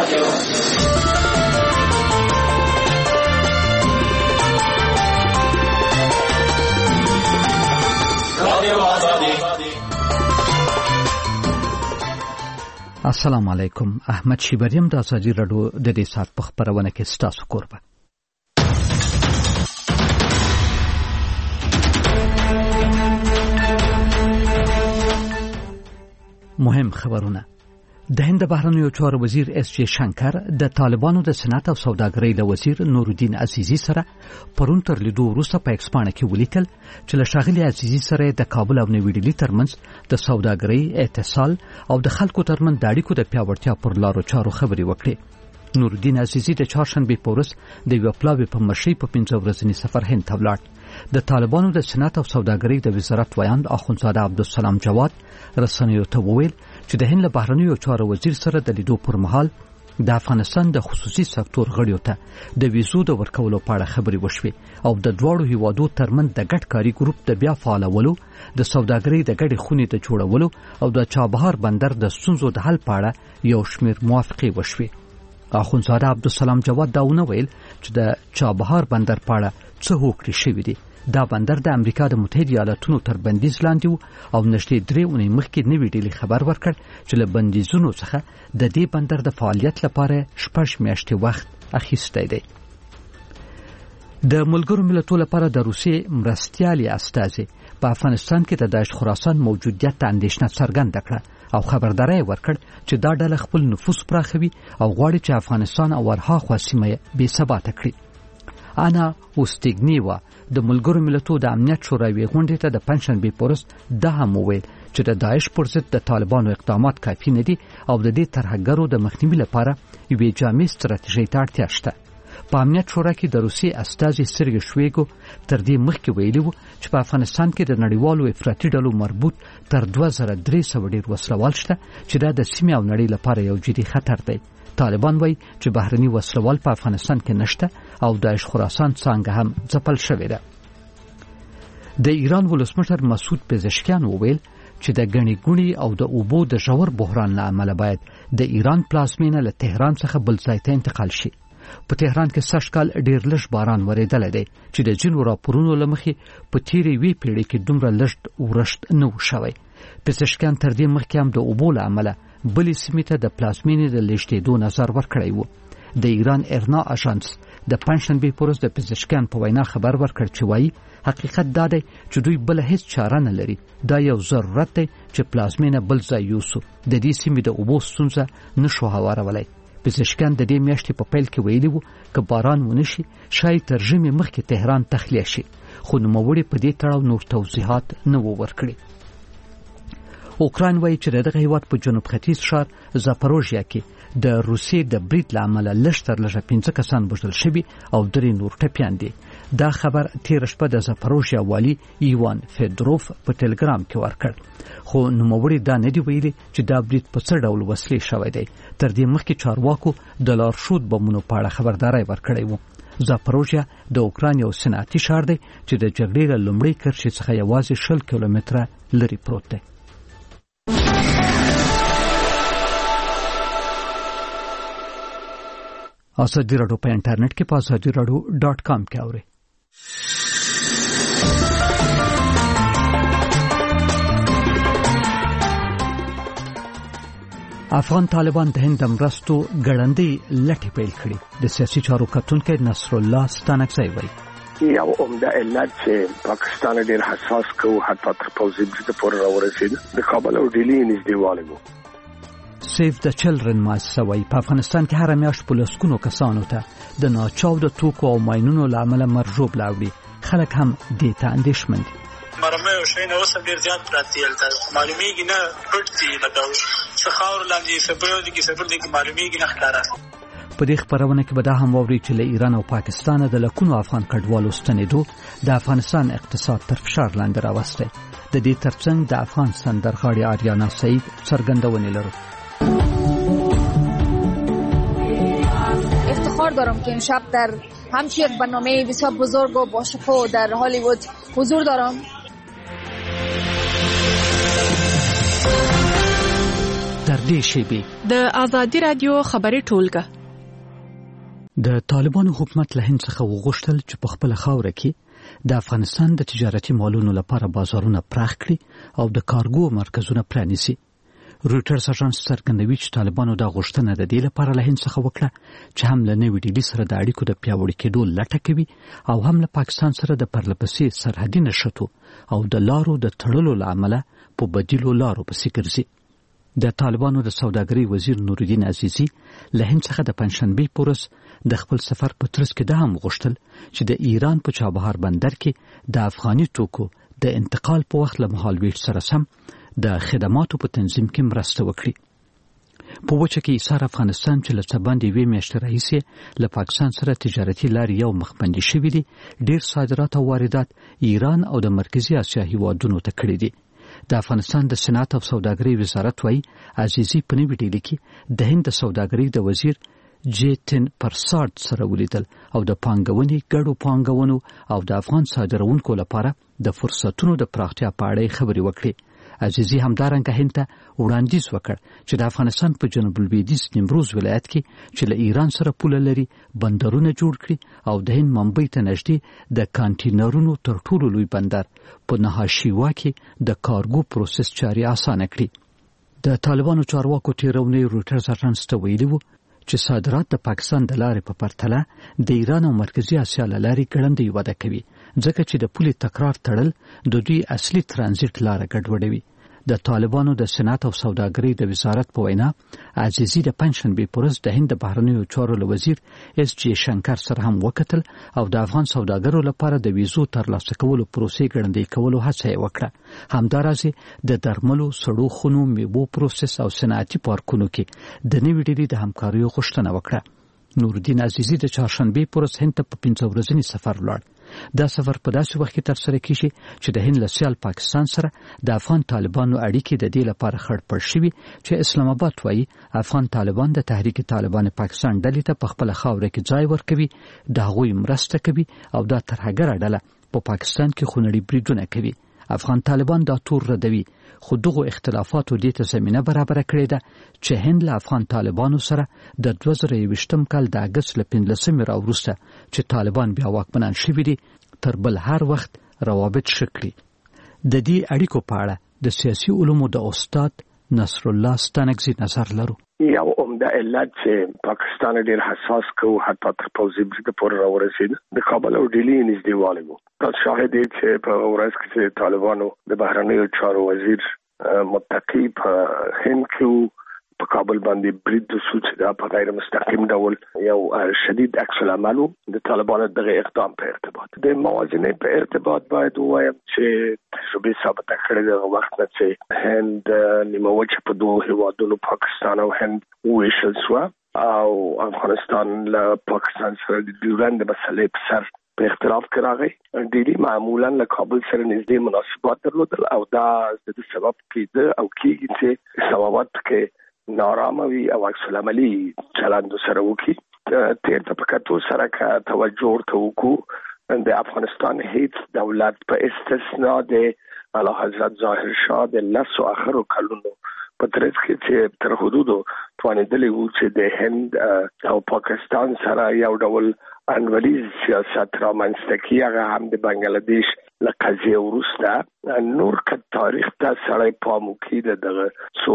السلام علیکم. احمد شیبریم د ازادي راډیو د دې سات په خبرونه کې ستاسو کوربه. مهم خبرونه. د هند بهرنیو چارو وزیر اس جی شنکر د طالبانو د صنعت او سوداګرۍ له وزیر نورالدین عزیزی سره پرون تر لیدو وروسته په ایکسپانه کې ولیکل چې له ښاغلي عزیزی سره د کابل او نوی ډیلي ترمنځ د سوداګرۍ، اتصال او د خلکو ترمنځ د اړیکو د پیاوړتیا پر لارو چارو خبرې وکړې. نورالدین عزیزی د چهارشنبې په ورځ د یوه پلاوي په مشرۍ په 15 ورځني سفر هند ته ولاړ. د طالبانو د صنعت او سوداګرۍ د وزارت ویاند اخوندزاده عبدالسلام جواد رسنیو ته وویل چې د هند له بهرنیو چارو وزیر سره د لیدو پر مهال د افغانستان د خصوصي سکتور غړیو ته د ویزو د ورکولو په اړه خبرې وشوې او د دواړو هیوادو ترمنځ د ګډ کاري ګروپ د بیا فعالولو، د سوداګرۍ د ګډې خونې د جوړولو او د چابهار بندر د ستونزو د حل په اړه یو شمېر موافقې وشوې. اخوندزاده عبدالسلام جواد دا ونه ویل چې د چابهار بندر په اړه څه هوکړې شوې دي. دا بندر د امریکا د متحده ایالاتونو تر بندیز لاندې و او نږدې 3 اونۍ مخکې نوی ډیلي خبر ورکړ چې له بندیزونو څخه د دې بندر د فعالیت لپاره 6 میاشتې وخت اخیستی دی. د ملګرو ملتونو لپاره د روسیې مرستیالي استازي په افغانستان کې د داعش خراسان موجودیت ته اندېښنه څرګنده کړه او خبرداری ورکړ چې دا ډله خپل نفوذ پراخوي او غواړي چې افغانستان او ورهاخوا سیمه بې ثباته کړي. انا اوستیګنیوا د ملګرو ملتونو د امنیت شوراوي غونډې ته د پنځشنبې په ورځ دا هم وویل چې د داعش پر ضد د طالبانو اقدامات کافي نه دي او د دې ترهګرو د مخنیوي لپاره یوې جامع ستراتیژۍ ته اړتیا شته. په امنیت شورا کې د روسیې استازي سرګی شویګو تر دې مخکې ویلي وو چې په افغانستان کې د نړیوالو افراطي ډلو مربوط تر 2300 ډیر وسلوال شته چې دا د سیمې او نړۍ لپاره یو جدي خطر دی. طالبان وایي چې بهرني وسلوال په افغانستان کې نشته او داعش خراسان څنګه هم ځپل شوې ده. د ایران ولسمشر مسعود پزشکیان وویل چې د غني ګونی او د اوبو د ژور بحران له امله باید د ایران پلازمینه له تهران څخه بل ځای ته انتقال شي. په تهران کې سږکال ډیر لږ باران ورېدلی دی چې د ځینو راپورونو له مخې په تیرې وی پیړۍ کې دومره لږ ورښت نه و شوی. پزشکیان تر دې مخکې هم د اوبو له امله بلې سیمې ته د پلازمینې د لېږدېدو نظر ورکړی و. د ایران ارنا اژانس د پنځشنبې په ورځ د پزشکیان په وینا خبر ورکړ چې وایي حقیقت دا دی چې دوی بل هیڅ چاره نه لري. دا یو ضرورت دی چې پلازمینه بل ځای یوسو. د دې سیمې د اوبو ستونزه نشو هوارولی. پزشکیان د دې میاشتې په پیل کې ویلي وو که باران ونشي شاید تر ژمي مخکې تهران تخلیه شي، خو نوموړي په دې تړاو نور توضیحات نه وو ورکړي. اوکراین وایي چې دغه هیواد په جنوب ختیځ ښار زاپاروژیا کې د روسیې د برید له امله لږ تر لږه 5 کسان وژل شوي او 3 نور ټپیان دي. دا خبر تېره شپه د زاپاروژیا والي ایوان فیدروف په ټلګرام کې ورکړ، خو نوموړي دا نه دی ویلي چې دا برید په څه ډول وسلې شوی دی. تر دې مخکې چارواکو د لارښود بمونو په اړه خبرداری ورکړی و. زاپاروژیا د اوکراین یو صنعتي ښار دی چې د جګړې له لومړۍ کرښې څخه یوازې 20 کیلومتره لرې پروت دی. ازادي راډیو په انټرنیټ کې په azadiradio.com کې اورئ. افغان طالبان د هند مرستو ګړندۍ لټې پیل کړې. د سیاسي چارو کتونکي نصر الله ستانکزی وایي یو عمده علت چې پاکستان ډېر حساس کو حتی تر پوځي برید پورې راورسېد د کابل او ډیلي نږدېوالی و. سیف د چلډرن مؤسسه وایي په افغانستان کې هر میاشت په لسګونو کسانو ته د ناچاوده توکو او ماینونو له امله مرګ لاوړي. خلک هم دې ته اندېښمن دي. مرمۍ او شیان اوس ډېر زیات پراته دي، معلومیږي نه پټ دي، لکه څه خاور لاندې سپیو دي کې سپر دي کې معلومیږي نه ښکاره. په دې خبرونه کې به دا هم واوري چې له ایران او پاکستان د لکونو افغان کډوالو ستنېدو د افغانستان اقتصاد تر فشار لاندې راوستی. د دې ترڅنګ د افغان سندرغاړي آریانا سعید څرګندونې لرو. افتخار دارم که امشب در همچین یک برنامه بسیار بزرگ و باشکوه در هالیوود حضور دارم. در نږدې شیبې. د آزادي رادیو خبري ټولګه. د طالبانو حکومت له هند څخه وغوښتل چې په خپل خاوره کې د افغانستان د تجارتي مالونو لپاره بازارونه پراخ کړي او د کارګو مرکزونه پرانیسي. رویټرز اژانس څرګندوي چې طالبانو دا غوښتنه د دې لپاره له هند څخه وکړه چې هم له نوې ډیلي سره د اړیکو د پیاوړي کېدو لټه کوي او هم له پاکستان سره د پرلپسې سرحدي نښتو او د لارو د تړلو له امله په بدیلو لارو پسې ګرځي. د طالبانو د سوداګرۍ وزیر نورالدین عزیزي له هند څخه د پنځشنبې په ورځ د خپل سفر په ترڅ کې دا هم غوښتل چې د ایران په چابهار بندر کې د افغاني توکو د انتقال په وخت له مهالویش سره سم د خدماتو په تنظیم کې مرسته وکړي. په وچه کې ایثار افغانستان چې له څه باندې 2 میاشتې راهیسې له پاکستان سره تجارتي لارې یو مخ بندي شوي دي، ډېر صادرات او واردات ایران او د مرکزي اسیا هیوادونو ته کړي دي. د افغانستان د صنعت او سوداګرۍ وزارت وايي عزیزي په نوې ډیلي کې د هند د سوداګرۍ د وزیر جیتن پرساد سره ولیدل او د پانګونې ګډو پانګونو او د افغان صادرونکو لپاره د فرصتونو د پراختیا په اړه خبرې وکړي. عزیزي همدارنګه هند ته وړاندیز وکړ چې د افغانستان په جنوب لویدیځ نیمروز ولایت کې چې له ایران سره پوله لري بندرونه جوړ کړي او د هند ممبئی ته نږدې د کانټینرونو تر ټولو لوی بندر په نهاشیوا کې د کارګو پروسس چاري اسانه کړي. د طالبانو چارواکو تیرونی رویټرز اژانس ته ویلي وو چې صادرات د پاکستان د لارې په پرتله د ایران او مرکزي اسیا له لارې ګړندۍ وده کوي، ځکه چې د پولې تکرار تړل د دوی اصلي ترانزیت لاره ګډوډوي. د طالبانو د صنعت او سوداګرۍ د وزارت په وینا عزیزي د پنځشنبې په ورځ د هند د بهرنیو چارو وزیر اس جی شنکر سره هم وکتل او د افغان سوداګرو لپاره د ویزو ترلاسه کولو پروسې ګړندۍ کولو هڅه یې وکړه. همدارسه د درملو، سړو خونو، میوو پروسس او صنعتي پارکونو کې د نوې ډیلي د همکاریو غوښتنه وکړه. نورالدین عزیزي د چهارشنبې په ورځ هند ته په 15 ورځنی سفر ولاړ. دا سفر په داسې وخت کې ترسره کیږي چې د هند له سیال پاکستان سره د افغان طالبانو اړیکې د دې لپاره خړپړ شوي چې اسلام آباد وايي افغان طالبان د تحریک طالبان پاکستان ډلې ته په خپل خاوره کې ځای ورکوي، د هغوی مرسته کوي او دا ترهګره ډله په پاکستان کې خونړي بریدونه کوي. افغان طالبان دا تور ردوي، خو دغه اختلافاتو دې ته زمينه برابر کړې ده چې هند له افغان طالبانو سره د 2021 کال د اگست له 15 راوروسته چې طالبان بیا واکمنان شوي دي تر بل هر وخت روابط شکړي. د دې اړیکو په اړه د سیاسي علومو د استاد نصر الله ستانکزي نظر لرو. یو عمده علت چې پاکستان ډېر حساس کو حتی تر پوځي برید پورې راورسید د کابل او ډیلی نږدېوالی وو. تاسو شاهد یې چې په ورځ کې طالبانو د بهرنیو چارو وزیر متقی په هند کې په کابل باندې برید وشو چې دا په غیر مستقیم ډول یو شدید عکس العمل د طالبانو دغه اقدام په ارتباط د موازنې په ارتباط باید ووایم چې تجربه ثابته کړې ده وخت نه چې هند نیمه وچه په دوه هیوادونو پاکستان او هند ویشل شو او افغانستان له پاکستان سره د ډیورند مسلې په سر په اختلاف کې راغی. ډیلی معمولا له کابل سره نږدې مناسبات درلودل او دا د سبب کېده او کېږي چې اسلام آباد کې نارامه وي او عکس العملي چلند سره وکړي. تیر ته پکاتو سره کا توجه ورته وکړو د افغانستان هیڅ دولت په استثناء د اعلی حضرت ظاهر شاه د لسو اخرو کلونو په ترڅ کې چې تر حدودو توانیدلی وو چې د هند او پاکستان سره یو ډول انولیز سیاست رامنځته کړي. هغه هم د بنگلاديش له قضیې وروسته نور که تاریخ ته سړی پام وکړي دغه څو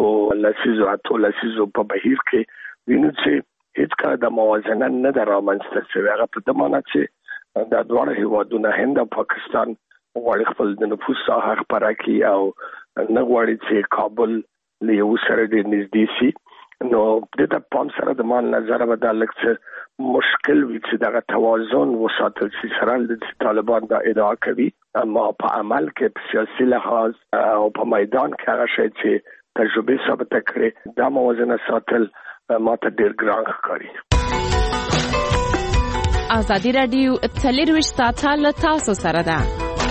لسیزو په بهیر کې وینو چې هیڅ کله د موازنه نه ده رامنځته شوې. هغه په دې معنی چې د دواړو هیوادونو هند او پاکستان غواړي خپل د نفوذ ساحه خپره کړي او نه غواړي چې کابل له یو سره ډېر نږدې شي. نو د پام سره د مان نظر به دا لږ مشکل وي چې دغه توازن وساتل شي. سره د طالبان دا ادعا کوي اما په عمل کې په سیاسي لحاظ او په میدان کې هغه شی چې تجربه ثابته کړي دا موازنه ساتل ماته ډېر ګران ښکاري. آزادي رادیو 24 ساعته له تاسو سره ده.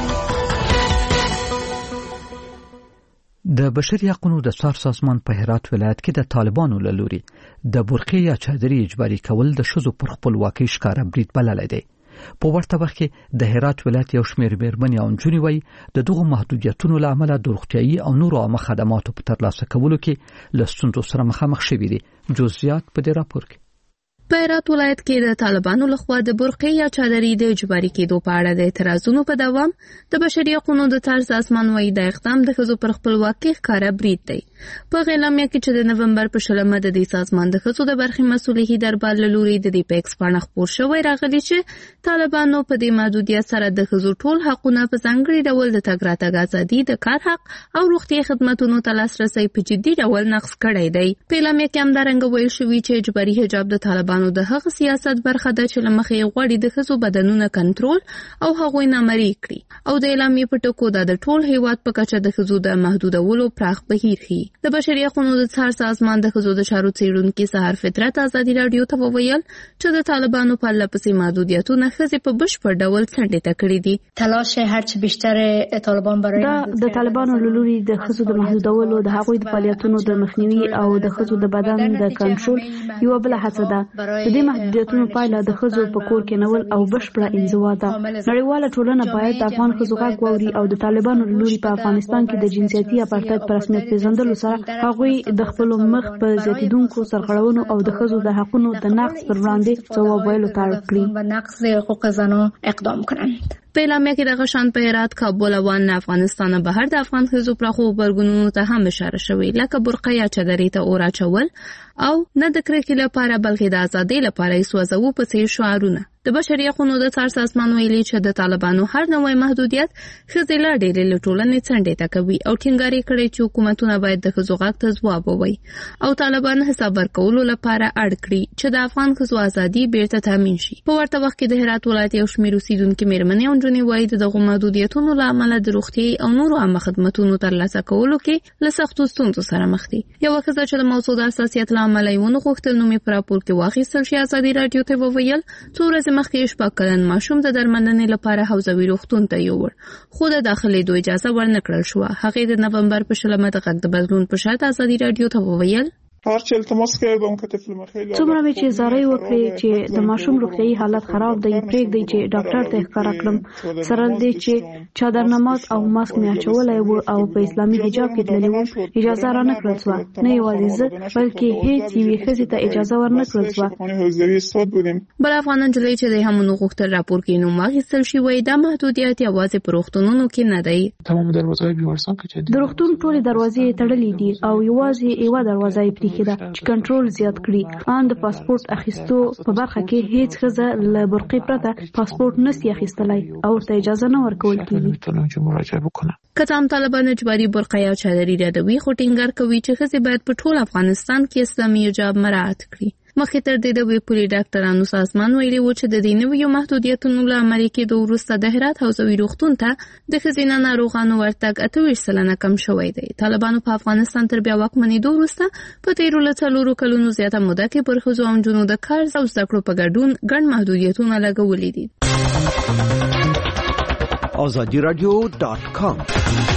د بشري حقوقو د څار سازمان په هرات ولایت کې د طالبانو له لوري د برقې یا چادرې اجباري کول د ښځو پر خپلواکۍ ښکاره برید بللی دی. په ورته وخت کې د هرات ولایت یو شمېر میرمنې او نجونې وایي د دغو محدودیتونو له امله د روغتیايي او نورو عامه خدماتو په ترلاسه کولو کې له ستونزو سره مخامخ شوي دي. جزئیات په دې راپور کې. په هرات ولایت کې د طالبانو لخوا د برقې یا چادرې د اجباري کېدو په اړه د اعتراضونو په دوام د بشري حقوقو د څار سازمان وايي د اقدام د ښځو پر خپلواکۍ ښکاره برید دی. په اعلامیه کې چې د نومبر په 20 د دې سازمان د ښځو د برخې مسؤلیت دربار له لوري د دې په ایکس باندې خپور شوی راغلی چې طالبانو په دې محدودیت سره د ښځو ټول حقونه په ځانګړي ډول د تګ راتګ ازادي، د کار حق او روغتیايي خدماتو ته لاسرسي په جدي ډول نقض کړی دی. په اعلامیه کې همدارنګه ویل شوی چې اجباري حجاب د طالبانو د هغه سیاست برخه ده چې لمخې غوړي د ښځو بدنونه کنټرول او هغوی نامرئي کړي او د اعلامیې په ټکو د ټول هیواد په کچه د ښځو د محدودولو پراخ بهیر ښيي. د بشري حقوقو د څار سازمان د ښځو د چارو څیړونکي سحر فطرت ازادي رادیو ته وویل چې د طالبانو په لپسې محدودیتونه ښځې په بشپړ ډول څنډې ته کړي دي. تلاش هرچی بیشتر طالبان برای د طالبانو له لوري د ښځو د محدودولو د هغوی د فعالیتونو د مخنیوي او د ښځو د بدن د کنټرول یو بل هڅه ده. د دې محدودیتونو پایله د ښځو په کور کې نول او بشپړه انزوا ده. نړیواله ټولنه باید د افغان ښځو غږ واوري او د طالبانو له لوري په افغانستان کې د جنسیتي اپارټایډ په رسمیت پیژندلو سره هغوی د خپل مخ په زیاتیدونکو سرغړونو او د ښځو د حقوقو د نقض پر وړاندې ځواب ویلو ته اړ کړي. نقض حقوق زنان اقدام کنند. په اعلامیه کې د غشان په هرات، کابل او افغانستان بهر د افغان ښځو پراخو غبرګونونو ته هم اشاره شوې، لکه برقه یا چادرې ته اور اچول او نه د کرکې لپاره بلکې د ازادۍ لپاره یې سوځوو په څیر شعارونه. د بشري حقوقو د څار سازمان ویلي چې د طالبانو هر نوی محدودیت ښځې لا ډېرې له ټولنې څنډې ته کوي او ټینګار یې کړی چې حکومتونه باید د ښځو غږ ته ځواب ووایي او طالبان حساب ورکولو لپاره اړ کړي چې د افغان ښځو ازادي بیرته تامین شي. په ورته وخت کې د هرات ولایت یو شمېر اوسیدونکي میرمنې او نجونې وایي د دغو محدودیتونو له امله د روغتیايي او نورو عامه خدماتونو ترلاسه کولو کې له سختو ستونزو سره مخ دي. یوه ښځه چې د موضوع د حساسیت له امله یې ونه غوښتل نوم یې په راپور کې واخیستل شي ازادي رادیو ته وویل څو ورځې مخکې شپږ کلن ماشوم د درملنې لپاره حوزوي روغتون ته یووړ خو د داخلېدو اجازه ورنکړل شوه. هغې د نومبر په 20 د غږ د بدلون په شرط ازادي رادیو ته وویل هرچی التماس کردم که طفل ما خیلی څومره مې چې زارۍ وکړې چې د ماشوم روغتیايي حالت خراب دی پرېږدئ چې ډاکټر ته ښکاره کړم. سره دې چې چادرنماز او ماسک مې اچولی و او په اسلامي حجاب کې تللی وم اجازه را نه کړل شوه. نه یوازې زه بلکې هیڅ یوې ښځې ته اجازه ور نه کړل شوه. بل افغان نجلۍ چې د هم ونه غوښتل راپور کې نوم واخیستل شي وایي دا محدودیت یوازې په روغتونونو کې نه دی. د روغتون ټولې دروازې تړلې دي او یوازې یوه دروازه یې چې کنټرول زیات کړي. ان د پاسپورت اخیستو په برخه کې هیڅ ښځه له برقې پرته پاسپورت نشي اخیستلای او ته اجازه نه ورکول کیږي. که هم طالبان اجباري برقه یا چادرې یادوي خو ټینګار کوي چې ښځې باید په ټول افغانستان کې اسلامي حجاب مراعات کړي. مخکې تر دې د ویپوري ډاکټرانو سازمان ویلي و چې د دې نویو محدودیتونو له عملي کېدو وروسته د هرات حوزوي روغتون ته د ښځینه ناروغانو ورتګ 28% کم شوی دی. طالبانو په افغانستان تر بیا واکمنېدو وروسته په تېرو له 4 کلونو زیاته موده کې پر ښځو او نجونو د کار او زده کړو په ګډون ګڼ محدودیتونه لګولي دي. azadiradio.com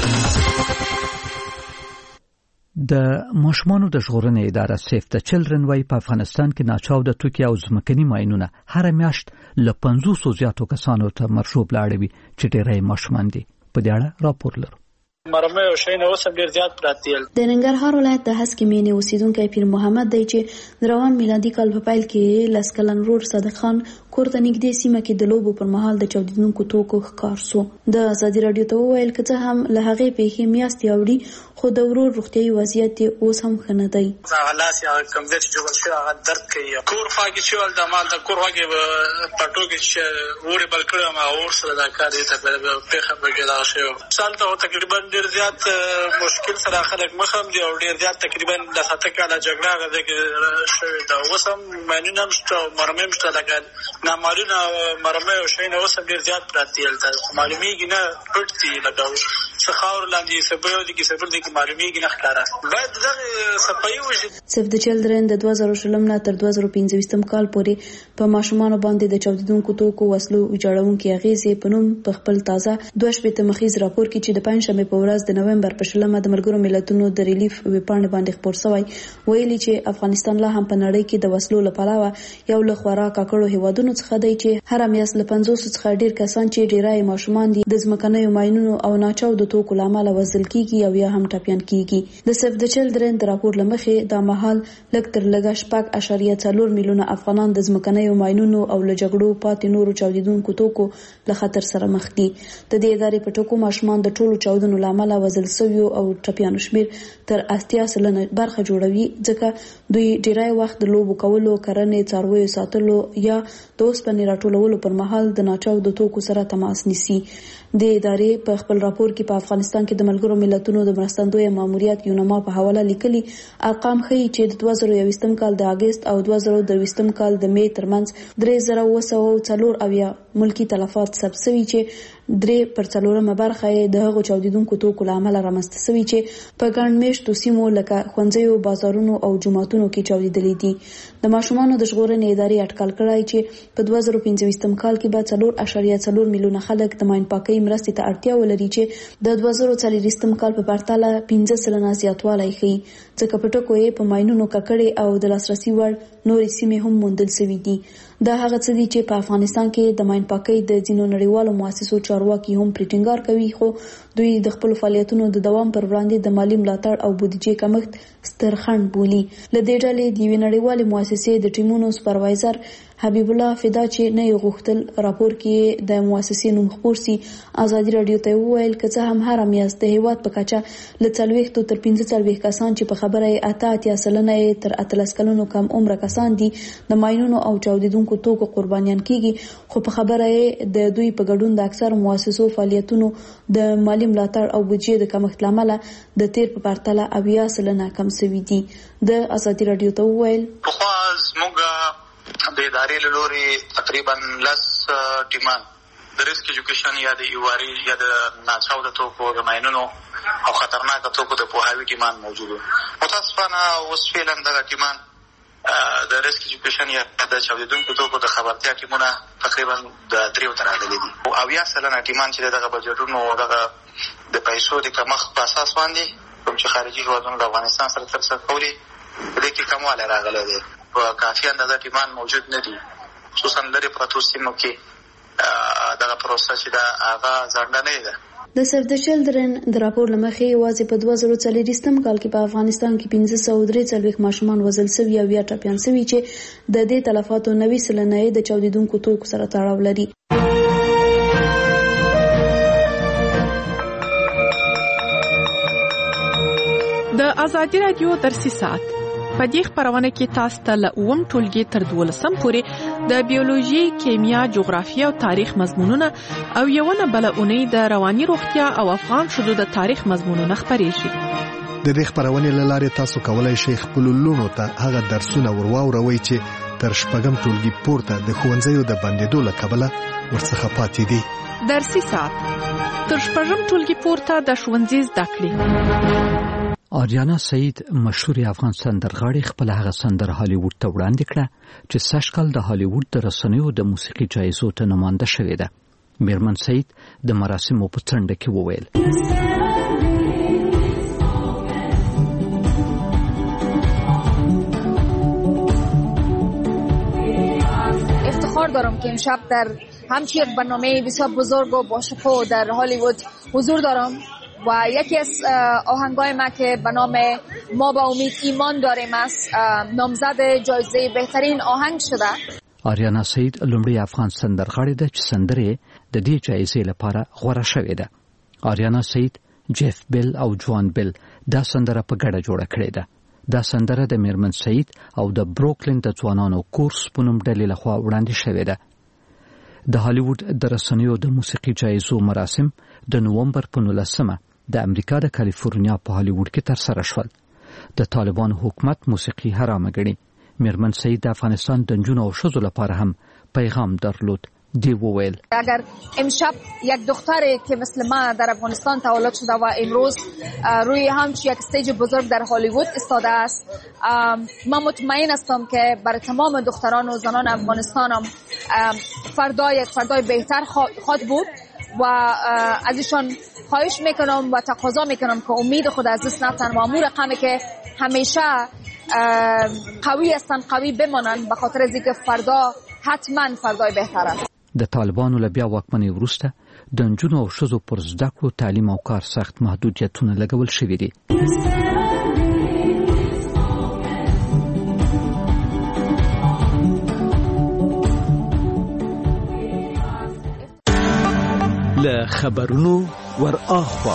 د ماشومانو د ژغورنې اداره سیف د چلډرن وای په افغانستان کې ناچاوده توکي او ځمکني ماینونه هر میاشت له 500 زیاتو کسانو ته مرشوب لاړوي چې ډېری ماشومان دي. په دې اړه راپور لرو. مرمه او شین اوس ډیر زیات پراته دي. د ننګرهار ولایت د هسکې مینې اوسیدونکی پیر محمد دی چې روان میلادي کال په پیل کې لسکلن رور صادق خان کور ته نږدې سیمه کې د لوبو پر مهال د چاودیدونکو توکو ښکار سو. د ازادي رادیو ته وویل که څه هم له هغې پیښې میاشتې اوړي خو د ورور روغتیايي وضعیت اوس هم ښه نه دی. حالات یا کمزوري چې جوړ شوی هغه درد کوي. کور خواږه چې ول د مال د کور خواږه پټو کې چې وړي بل کړم او اور سره دا کار یې ته په پیښه بګلا شو. سال ته تقریبا ډیر زیات مشکل سره خلک مخم دي او ډیر زیات تقریبا د ساته کاله جګړه غږ کې شوی دا اوس هم مینونه مشته مرمه مشته لګل نه مالونه مرمه او شین اوس ډیر زیات پراته دي. معلومیږي نه پټي لګاو څخاور لاندې سبيو دي کې سبر دي کې معلومیږي نه ښکارا باید دغه صفایي وشي. سیف د چلډرن د 2000 نه تر 2015 کال پورې په ماشومان باندې د چاودیدونکو توکو وسلو ویجاړونکو اغیزې په نوم په خپل تازه 2 مخیز راپور کې چې د پنځشنبه په ورځ د نومبر په 20 د ملګرو ملتونو د ریلیف ویبپاڼې باندې خبر شوی ویلي چې افغانستان لا هم په نړۍ کې د وسلو لپاره یو له خورا کاکړو هیوادونو فعالیتونو څخه دی چې هر میاشت له 50 څخه ډیر کسان چې ډیرای ماشومان دي د ځمکنیو ماینونو او ناچاودو توکو لامل وژل کیږي او یا هم ټاپیان کیږي. د سیف د چلډرن د راپور لمخې د مهال لږ تر لږه 4.4 میلیونه افغانان د ځمکنیو ماینونو او له جګړو پاتې نورو چاودیدونکو توکو له خطر سره مخ دي. د دې ادارې په ټکو ماشومان د ټولو چاودنو لامل وژل شویو او ټاپیانو شمیر تر 80% برخه جوړوي، ځکه دوی ډیرای وخت د لوبو کولو، کرنې، څارویو ساتلو یا د اوسپنې راټولولو پر مهال د ناچاودو توکو سره تماس نیسي. د ادارې په خپل راپور کې په افغانستان کې د ملګرو ملتونو د مرستندوی ماموریت یونما په حواله لیکلي ارقام ښیي چې د 2021 کال د اگست او 2022 کال د می ترمنځ 3904 ملکی تلفات ثبت شوي چې 3% برخه د هغو چاودیدونکو توکو له امله رامنځته شوي چې په ګڼ میشتو سیمو لکه ښوونځیو، بازارونو او جوماتونو کې چاودیدلي دي. د ماشومانو د ژغورنې ادارې اټکل کړی چې په 2015 کال کې به 4.4 میلیونه خلک د ماین پاکۍ مرستې ته اړتیا ولري چې د 2040 کال په پرتله 15% زیاتوالی ښیي، ځکه په ټکو یې په ماینونو ککړې او د لاسرسي وړ نورې سیمې هم موندل شوي دي. دا هغه څه دي چې په افغانستان کې د ماین پاکۍ د ځینو نړیوالو مؤسسو چارواکي هم پرې ټینګار کوي، خو دوی د خپل فعالیتونو د دوام پر وړاندې د مالی ملاتړ او بودیجې کمښت ستر خنډ بولي. له دې ډلې د یوې نړیوالې مؤسسې د ټیمونو سپروایزر حبیب الله فدا چې نه یو غوښتل راپور کې د مؤسسې نوم خپور سي، ازادي رادیو ته وویل که څه هم هر میاشت د هیواد په کچه له 40 تر 45 کسان چې په خبره یې 88% تر 13 کلونو کم عمر کسان دي د ماینونو او چاودیدونکو توکو قربانیان کیږي، خو په خبره یې د دوی په ګډون د اکثر مؤسسو فعالیتونو د مالی ملاتړ او بودیجې د کمښت لامل د تیر په پرتله 80% کم شوي دي. د ازادي رادیو ته وویل د ادارې له لورې تقریبا 10 ټیمان د ریسک ایجوکیشن یا د ایواري یا د ناچاوده توکو د ماینونو او خطرناکه توکو د پوهاوي ټیمان موجود وو. متاسفانه اوس فعلا دغه ټیمان د ریسک ایجوکیشن یا د چاودیدونکو توکو د خبرتیا ټیمونه تقریبا د 3 ته راغلي دي او 80% ټیمان چې دغه بجټونو او دغه د پیسو د کمښت په اساس باندې کوم چې خارجي هیوادونو د افغانستان سره ترسره کولي په دې کې کموالی راغلی دی. په کافي اندازه ټیمان موجود نه دي، خصوصا لرې پرتو سیمو کې دغه پروسه چې دا هغه ځانګړې ده. د سیف د چلډرن د راپور لمخې یوازې په 2040 کال کې په افغانستان کې 543 ماشومان وژل شوي او یا ټاپیان شوي چې د دې تلفاتو 90% د چاودیدونکو توکو سره تړاو لري. د ازادي رادیو درسي ساعت په دې خبرونه کې تاسو ته له 9 ټولګي تر 12 پورې د بیولوژي، کیمیا، جغرافیه او تاریخ مضمونونه او یوونه بل اونۍ د رواني روغتیا او افغان شذو د تاریخ مضمونونه خبرېږي. د دې خبرونې له لارې تاسو کولای شئ خپل لونو ته هغه درسونه ورواوروي چې تر شپږم ټولګي پورته د ښوونځیو د بندېدو له کبله ورڅخه پاتې دي. درسي ساعت تر شپږم ټولګي پورته د ښوونځي زده کړې. آریانا سعید مشهور افغان سندرغاړي خپل هغه سندره هالیوډ ته وړاندې کړه چې سږکال د هالیوډ د رسنیو د موسیقي جایزو ته نماینده شوې ده. میرمن سعید د مراسمو په څنډه کې وویل: افتخار دارم که امشب در همچین یک برنامه بسیار بزرگ و باشکوه در هالیوود حضور دارم و یکی از آهنگای ما که به نام ما با امید ایمان داریم است نامزد جایزه بهترین آهنگ شده. آریانا سعید لومړی افغان سندرغاړې ده چې سندرې د دې جایزې لپاره غوړه شوې ده. آریانا سعید، جیف بیل او جوان بیل دا سندره په ګډه جوړه کړې ده. دا سندره د میرمن سعید او د بروکلین د ځوانانو کورس په نوم ډلې لخوا وړاندې شوې ده. د هالیوډ د رسنیو د موسیقي جایزو مراسم د نومبر په 19 د امریکا د کالیفورنیا په هالیوډ کې ترسره شول. د طالبان حکومت موسیقي حرام ګڼي. میرمن سعید د افغانستان د نجونو او ښځو لپاره هم پیغام درلود. دی وویل: اگر امشب یک دختری که مثل ما در افغانستان تولد شده و امروز روی همچین یک استیج بزرگ در هالیوود ایستاده است، من مطمئن هستم که برای تمام دختران و زنان افغانستان هم فردای بهتر خواهد بود و از ایشان خواهش میکنم و تقاضا میکنم که امید خود از دست نتن و امور رقمی که همیشه قوی هستن قوی بمانن، به خاطر از اینکه فردا حتما فردای بهتر است. د طالبانو له بیا واکمنۍ وروسته د نجونو او ښځو پر زده کړو، تعلیم او کار سخت محدودیتونه لګول شوي دي. له خبرونو ور اخوا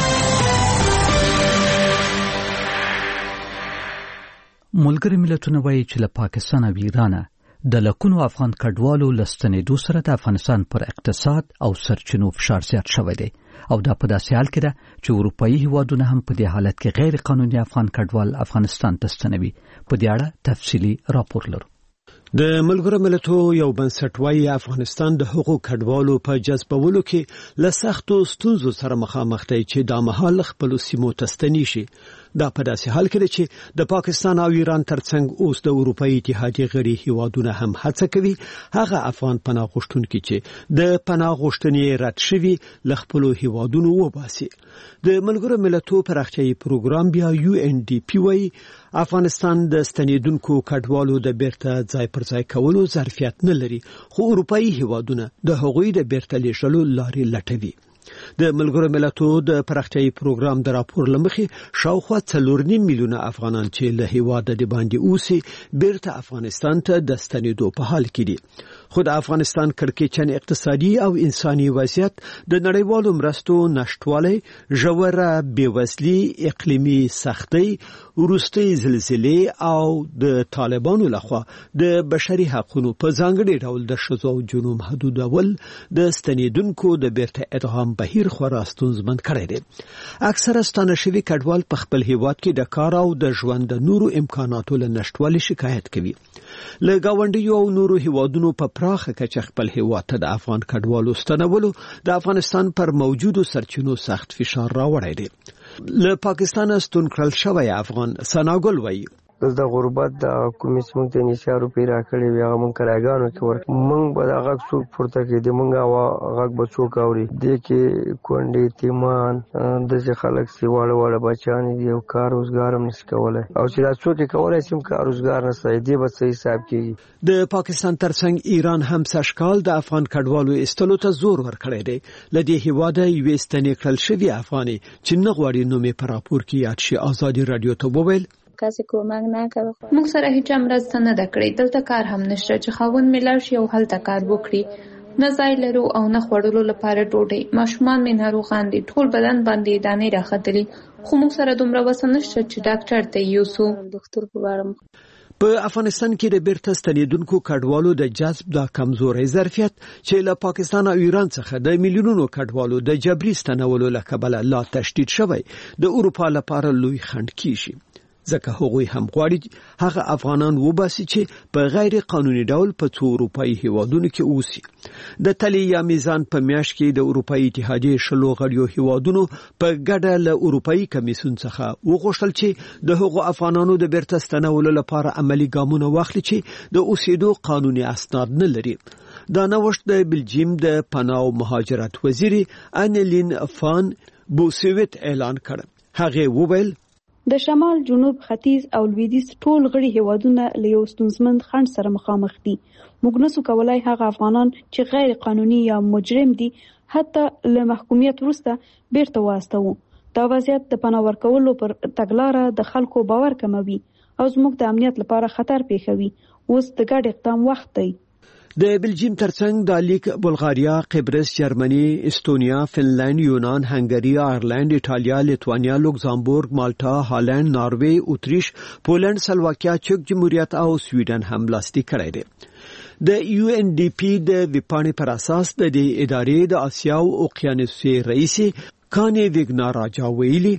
ملګري ملتونه وایي چې له پاکستان او ایران د لکونو افغان کډوالو لستنېدو سره د افغانستان پر اقتصاد او سرچینو فشار زیات شوی دی او دا په داسې حال کې ده چې اروپایي هیوادونه هم په دې حالت کې غیر قانوني افغان کډوال افغانستان ته ستنوي. په دې اړه تفصیلي راپور لرو. د ملګرو ملتونو یو بنسټ وايي افغانستان د حقوق کډوالو په جذبولو کې له سختو ستونزو سره مخامخ دی چې د مهال خپل سیمو ته ستنی شي. دا په داسې حال کې چې د پاکستان او ایران ترڅنګ اوس د اروپایي اتحادیې غړي هیوادونه هم هڅه کوي هغه افغان پناه غوښتونکي چې د پناه غوښتنې رد شوي له خپل هیوادونو وباسي. د ملګرو ملتونو پراختیايي پروګرام بیا UNDP وايي افغانستان د ستنیدونکو کډوالو د بیرته ځای پر ځای کولو ظرفیت نه لري، خو اروپایي هیوادونه د هغوی د بیرته لیږلو لارې لټوي. د ملګرو ملتونو د پراختیايي پروګرام د راپور لمخې شاوخوا 4.5 میلیونه افغانان چې له هیواده د باندې اوسي بیرته افغانستان ته د ستنیدو په حال کې دي. خو د افغانستان کړکېچن اقتصادي او انساني وضعیت د نړیوالو مرستو نشټوالی، ژوره بېوزلي، اقلیمي سختۍ، وروستۍ زلزلې او د طالبانو لخوا د بشري حقوقو په ځانګړي ډول د ښځو او جنو محدودول د ستنیدونکو د بیرته ادغام بهیر خورا ستونزمن کړی دی. اکثره ستانه شوي کډوال په خپل هیواد کې د کار او د ژوند د نورو امکاناتو له نشټوالي شکایت کوي. له ګاونډیو او نورو هیوادونو په پراخه کچه خپل هیواد ته د افغان کډوالو ستنولو د افغانستان پر موجودو سرچینو سخت فشار راوړی دی. له پاکستان ستون کړل شوی افغان ثناګل وایي د غربت د کومې څنګه ته نشارو پیرا کړی وي هغه مونږ کراګانو کې ورک مونږ به هغه څوک پورته کې د مونږ هغه بچو کاوري د کې کونډې تیمان د خلک سیواله واړه بچان دي او کار روزګار هم نشي کولای او چې تاسو کې کولای شم کار روزګار نه سي دی به صحیح حساب کیږي. د پاکستان ترڅنګ ایران هم سشکال د افغان کډوالو استلو ته زور ورکړی دی. لدې هیواده یو ستنې کړل شوی افغاني چې نه غواړي نومې پر راپور کې یاد شي ازادي رادیو ته وویل کاسې کومک نه کوي. موږ سره هیڅ مرسته نه کړې، دلته کار هم نشته چې خاوند ملار شي او هلته کار وکړي. نه ځای لرو او نه خوړلو لپاره ډوډۍ. ماشومان مې ناروغان دي، ټول بدن باندې دانې راختلي، خو موږ سره دومره وس نشته چې ډاکټر ته یوسو. ډاکټر په واره په افغانستان کې د بیرته ستنیدونکو کډوالو د جذب د کمزوري ظرفیت چې له پاکستان او ایران څخه د میلیونونو کډوالو د جبري ستنولو له کبله لا تشدید شوی د اروپا لپاره لوی خنډ کیږي. ځکه هغوی هم غواړي هغه افغانان وباسي چې په غیر قانوني ډول په څو اروپایي هیوادونو کې اوسي. د تلی یا میزان په میاشت کې د اروپایي اتحادیې شلو غړیو هیوادونو په ګډه له اروپایي کمیسیون څخه وغوښتل چې د هغو افغانانو د بیرته ستنولو لپاره عملی ګامونه واخلي چې د اوسېدو قانوني اسناد نه لري. دا نوښت د بلجیم د پناه او مهاجرت وزیر انلین فان بوسویت اعلان کړ. هغه وویل د شمال، جنوب، ختیځ او لویدیځ ټول غړي هیوادونه له یو ستونزمن خنډ سره مخامخ دي. موږ نسو کولای هغه افغانان چې غیر قانوني یا مجرم دي حتی له محکومیت وروسته بیرته واستوو. دا وضعیت د پناه ورکولو پر تګلاره د خلکو باور کموي او زموږ د امنیت لپاره خطر پیښوي. اوس د ګډ اقدام وخت دی. د بلجیم ترڅنګ د لیک بلغاریا، قبرس، جرمني، استونیا، فنلند، یونان، هنګری، آیرلند، ایټالیا، لیتوانیا، لوکزامبورګ، مالټا، هالند، ناروې، اتریش، پولند، سلواکیا، چک جمهوریت او سویډن هم لاسلیک کړی دی. د UNDP د ویپاڼې پر اساس د دې ادارې د آسیا او اوقیانوسي رئیس کانی ویګناراجا ویلي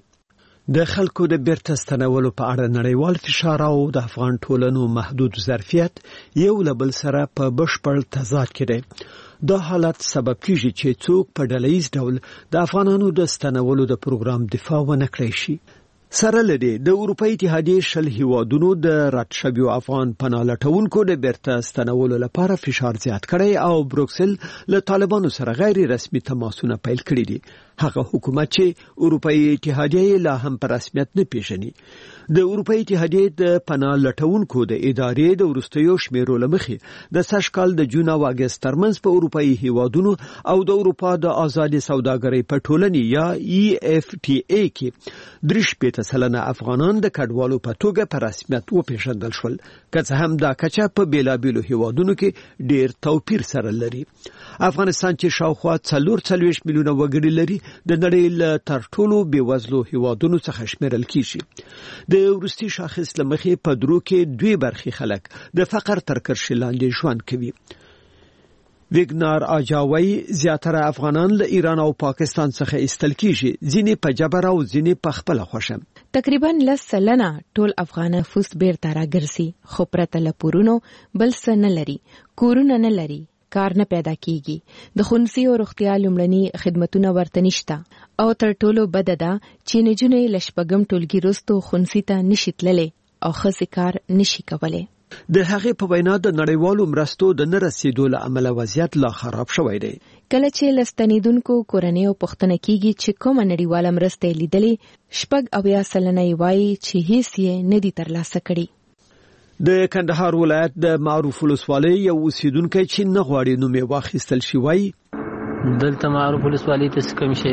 د خلکو د بیرته ستنولو په اړه نړیوال فشار او د افغان ټولنو محدود ظرفیت یو له بل سره په بشپړ تضاد کې دی. دا حالت سبب کیږي چې څوک په ډلهییز ډول د افغانانو د ستنولو د پروګرام دفاع ونه کړی شي. سره لري د اروپאי اتحادیې شل هیوادونو د رد شویو افغان پناه لټونکو د بیرته ستنولو لپاره فشار زیات کړی او بروکسل له طالبانو سره غیر رسمي تماسونه پیل کړي دي. هغه حکومت چې اروپאי اتحادیې لا هم په رسمیت نه پیژني. د اروپאי اتحادیې د پناه لټونکو د ادارې د وروستیو شمیرو لمخې د سږ کال د جون او اگست ترمنځ په اروپאי هیوادونو او د اروپا د آزادې سوداګرۍ په ټولنې یا EFTA کې 3% افغانان د کډوالو په توګه په رسمیت وپیژندل شول. که څه هم دا کچه په بیلابیلو هیوادونو کې ډیر توپیر سره لري. افغانستان چې شاوخوا 44 میلیونه وګړي لري د نړۍ له تر ټولو بیوزلو هیوادونو څخه شمیرل کیږي. د ورستي شاخص لمخې په درو کې 2 برخې خلک د فقر تر کرښې لاندې ژوند کوي. ویګنار اجاوي زیاتره افغانان له ایران او پاکستان څخه ایستل کیږي، ځینې په جبر او ځینې په خپل خوښه. تقریبا 10% ټول افغان نفوس بیرته راګرځي، خو پرته له پورونو بل څه نه لري، کورونه نه لري، کار نه پیدا کیږي، د ښوونځي او روغتیا لومړني خدمتونه ورته نشته او تر ټولو بده ده چې نجونې له شپږم ټولګي وروسته ښوونځي ته نشي تللی او ښځې کار نشي کولی. د هغې په وینا د نړیوالو مرستو د نه رسیدو له امله وضعیت لا خراب شوی دی. کله چې لستنیدونکو کورنۍ او پښتنه کیږي چې کومه نړیواله مرسته لیدلې 80% وایي چې هیڅ یې نه دي ترلاسه کړي. د کندهار ولایت د معروف ولسوالۍ یو اوسیدونکی چې نه غواړي نوم یې واخیستل شي وایي دلته معروف ولسوالۍ ته کوم شی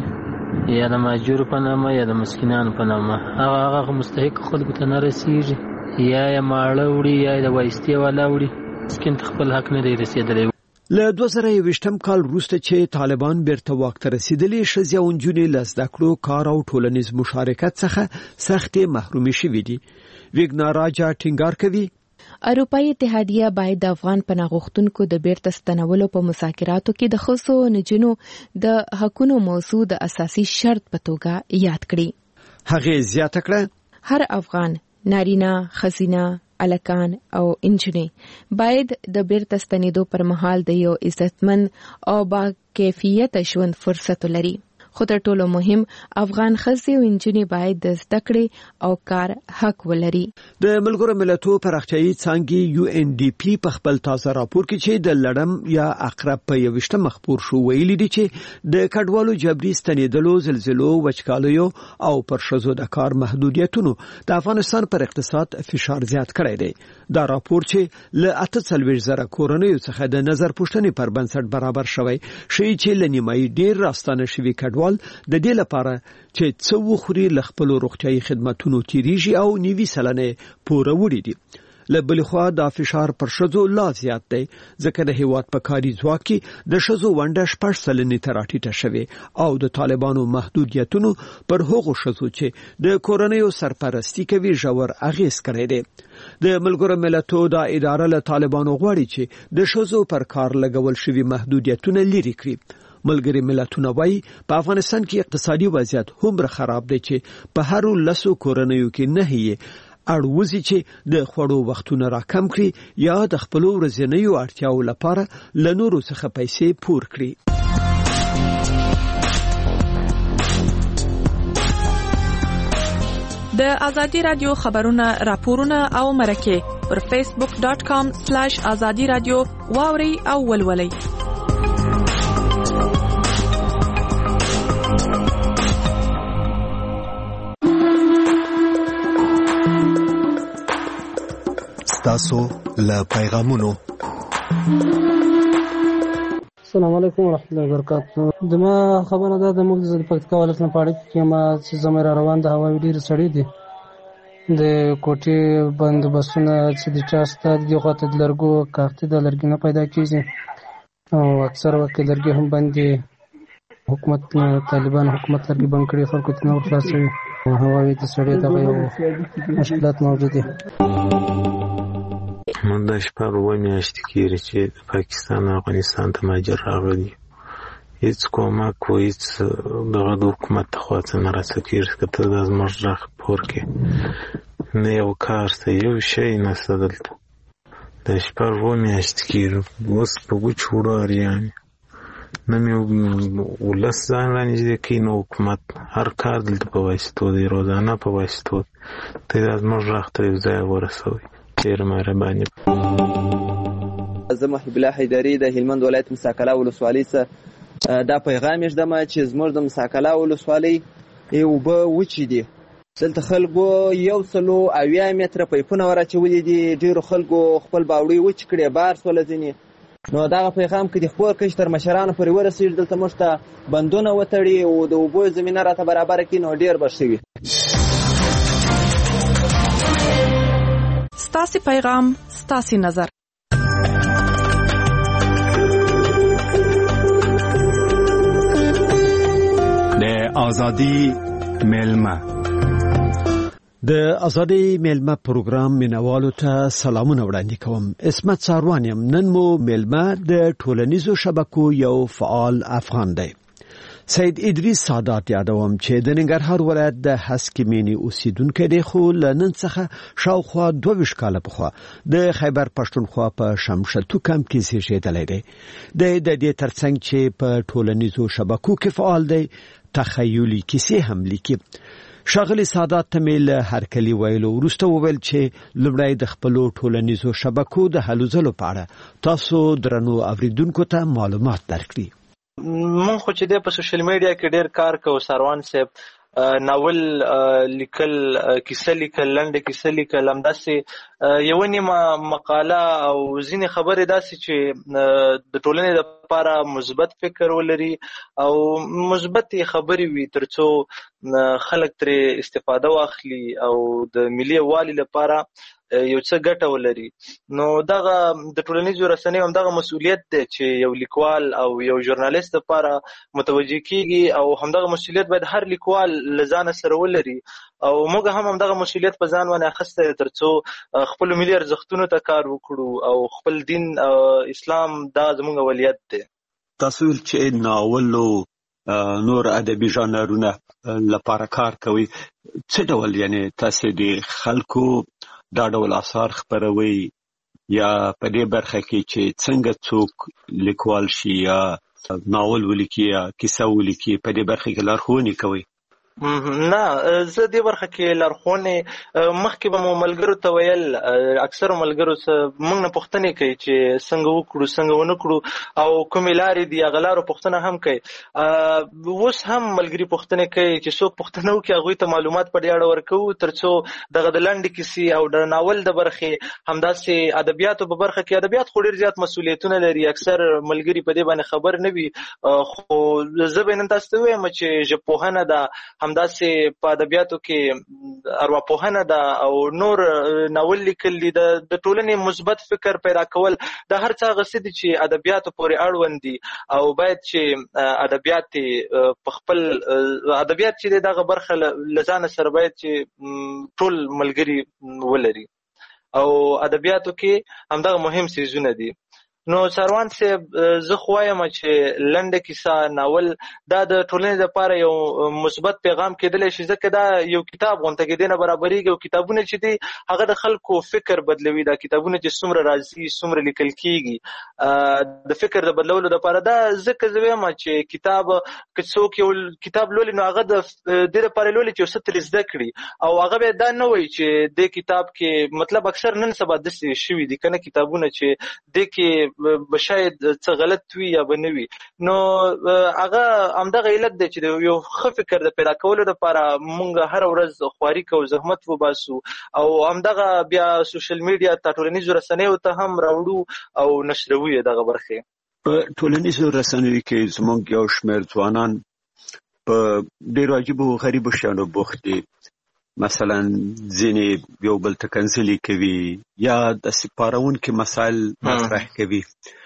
راځي یا د ماجور په نامه یا د مسکینانو په نامه هغه مستحق خلکو ته نه رسیږي یا ماړه وړي یا د وایستي والا وړي مسکین خپل حق نه دی رسیدلی. له 2020 کال وروسته چې طالبان بیرته واک ته رسیدلي ښځې او نجونې له زده کړو، کار او ټولنیز مشارکت څخه سختې محرومې شوې دي. ویګنا راجا ټینګار کوي اروپאי اتحادیه باید د افغان پناه غوښتونکو د بیرته ستنولو په مذاکراتو کې د ښځو او نجونو د حقونو موضوع د اساسي شرط په توګه یاد کړي. هغې زیاته کړه هر افغان نارینه، ښځینه، الکان او انجونې باید د بیرته ستنېدو پر مهال د یو عزتمن او با کیفیت ژوند فرصت ولري. خو تر ټولو مهم افغان ښځې او انجونې باید د زده کړې او کار حق ولري. د ملګرو ملتونو پراختیایي څانګې UNDP په خپل تازه راپور کې چې د لړم یا عقرب په 21 مخبور شو ویلي دي چې د کډوالو جبري ستنېدلو، زلزلو، وچکالیو او پر ښځو د کار محدودیتونو د افغانستان پر اقتصاد فشار زیات کړی دی. دا راپور چې له 48,000 کورنیو څخه د نظر پوښتنې پر بنسټ برابر شوی ښیي چې له نیمایي ډیر راستانه شوي کډوال د دې لپاره چې څه وخوري له خپل روغتیايي خدماتونو تیریږي او 90% پوره وړي دي. له بل خوا دا فشار پر ښځو لا زیات دی ځکه د هیواد په کاري ځواک کې د ښځو ونډه 4% ته راټیټه شوې او د طالبانو محدودیتونو پر هغو ښځو چې د کورنیو سرپرستی کوي ژور اغیز کړی دی. د ملګرو ملتونو دا اداره له طالبانو غواړي چې د ښځو پر کار لګول شوي محدودیتونه لري کړي. ملګری ملتونه وایي په افغانستان کې اقتصادي وضعیت هومره خراب دی چې په هر 10 کورنیو کې نه هي اړوزي چې د خوړو وختونه راکم کړي یا د خپل ورځنیو اړتیاو لپاره له نورو څخه پیسې پور کړي. د ازادي رادیو خبرونه، راپورونه او مرکه پر facebook.com/azadi radio واوري او ولولي. تاسو له پیغامونو. السلام علیکم ورحمۃ اللہ وبرکاتہ. دما خبره ده د موږ د پکتیکا ولایت نه پاړی کې ما چې زموږ روان د هوایي ډیر سړی دي د کوټې بند بسونه چې د چا ستاد دی خو ته د لرګو کارت د لرګي نه پیدا کیږي او اکثر وخت لرګي هم باندې حکومت طالبان حکومت لرګي بند کړي خلکو ته نو خلاصوي هوایي د سړی د مشکلات موجود دي. من دا شپږ میاشتې کېږي چې د پاکستان او افغانستان ته مهاجر راغلي. هیڅ کومک و هیڅ دغه د حکومت خوا څخه نه راسکېږي که ته دا زموږ غږ خپور کړې نه یو کار ته یو شی نشته دلته. دا شپږ میاشتې کېږي اوس په وچو وړو اریان نه مې ولس ځان رانږدې کوي، نو حکومت هر کار دلته په واسطو دی، روزانه په واسطو ته دا زموږ غږ ته یو ځای ورسوئ. ډېر مهرباني. زه محبوب الله حیدري د هلمند ولایت مساکله ولسوالۍ څخه دا پیغام ږدم چې زموږ د مساکله ولسوالۍ اوبه وچې دي. دلته خلکو 170 متره پایپونه وراچولي دي. ډېرو خلکو خپل باوړۍ وچې کړې، بار سوله ځینې. نو دغه پیغام که د خپور کشت تر مشرانو پورې ورسېږي، دلته موږ ته بندونه وتړي او د اوبو زمینه راته برابره کړي، نو ډېر به ښه وي. ستاسې پیغام، ستاسې نظر. د ازادي ملمه د ازادي ملمه پروګرام مینوالو ته سلامونه وړاندې کوم. اسمت ساروان یم. نن مو ملمه د ټولنیزو شبکو یو فعال افغان دی. سید ادریس سادات یادوم چې د ننګرهار ولایت د هسکمینی اوسیدونکی دی، خو له نن څخه شاوخوا 22 کاله پخوا د خیبر پښتونخوا په شمشتو کمپ کې زیږیدلی دی. د دې ترڅنګ چې په ټولنیزو شبکو کې فعال دی، تخیلي کیسې هم لیکي. ښاغلي سادات ته مې له هرکلي ویلو وروسته وویل چې لومړی د خپلو ټولنیزو شبکو د هلو ځلو په اړه تاسو درنو اوریدونکو ته معلومات درکړي. مونږ خو چې په سوشل میډیا کې ډېر کار کوو. ساروان صاحب ناول لیکل، کیسه لیکل، لنډه کیسه لیکل، همداسې یو نیمه مقاله او ځینې خبرې داسې چې د ټولنې لپاره مثبت فکر ولري او مثبتې خبرې وي، ترڅو خلک ترې استفاده واخلي او د ملي یووالي لپاره یو څه ګټه ولري. نو دغه د ټولنیزو رسنیو هم دغه مسؤلیت دی چې یو لیکوال او یو ژورنالیست لپاره متوجه کیږي، او همدغه مسؤلیت باید هر لیکوال له ځانه سره ولري. او موږ هم همدغه مسؤلیت په ځان باندې اخیستی دی ترڅو خپل ملي ارزښتونو ته کار وکړو او خپل دین اسلام دا زموږ اولویت دی. تاسو چې ناولو نور ادبي ژانرونه لپاره کار کوي، څه ډول یعنی تاسو د خلکو دا ډول آثار خپروي یا په دې برخه کې چې څنګه څوک لیکوال شي یا ناول ولیکي یا کیسه ولیکي، په دې برخه کې لارښوونې کوي؟ نه، زه دې برخه کې لارښوونې مخکې به مو ملګرو ته ویل، اکثرو ملګرو موږ نه پوښتنې کوي چې څنګه وکړو څنګه ونه کړو، او کومې لارې دي هغه لارو پوښتنه هم کوي. اوس هم ملګري پوښتنې کوي چې څوک پوښتنه وکړي، هغوی ته معلومات په دې اړه ورکوو ترڅو دغه د لنډې کیسې او د ناول د برخې، همداسې ادبیاتو په برخه کې، ادبیات خو ډېر زیات مسؤلیتونه لري، اکثر ملګري په دې باندې خبر نه وي، خو زه به نن تاسو ته ووایم چې ژبپوهنه ده، همداسې په ادبیاتو کې ارواپوهنه ده او نور ناول لیکل دي، د ټولنې مثبت فکر پیدا کول، دا هر څه هغه څه دي چې ادبیاتو پورې اړوند دي، او باید چې ادبیات په خپل ادبیات چې دغه برخه له ځانه سره باید چې ټول ملګري ولري، او ادبیاتو کې همدغه مهم څیزونه دي. نو ساروان صاحب، زه خو وایم چې لنډه کیسه، ناول، دا د ټولنې لپاره یو مثبت پیغام کېدلی شي، ځکه دا یو کتاب غونته کېدی نه برابرېږي، او کتابونه چې دي هغه د خلکو فکر بدلوي. دا کتابونه چې څومره راځي څومره لیکل کېږي د فکر د بدلولو لپاره، دا ځکه زه وایم چې کتاب که څوک یو کتاب لولي نو هغه د دې لپاره لولي چې یو څه ترې زده کړي، او هغه بیا دا نه وایي چې دې کتاب کې مطلب اکثر نن سبا داسې شوي دي که نه کتابونه چې دې کې به شاید څه غلط وي یا به نه وي. نو هغه همدغه علت دی چې د یو ښه فکر د پیدا کولو لپاره موږ هره ورځ خواري کوو، زحمت وباسو، او همدغه بیا سوشل میډیا ته، ټولنیزو رسنیو ته هم راوړو او نشروو یې دغه برخې. په ټولنیزو رسنیو کې زموږ یو شمېر ځوانان په ډېرو عجیبو غریبو شیانو بوخت دي، مثلا ځینې یو بل ته کنځلې کوي یا داسې پارونکي مسایل مطرح کوي.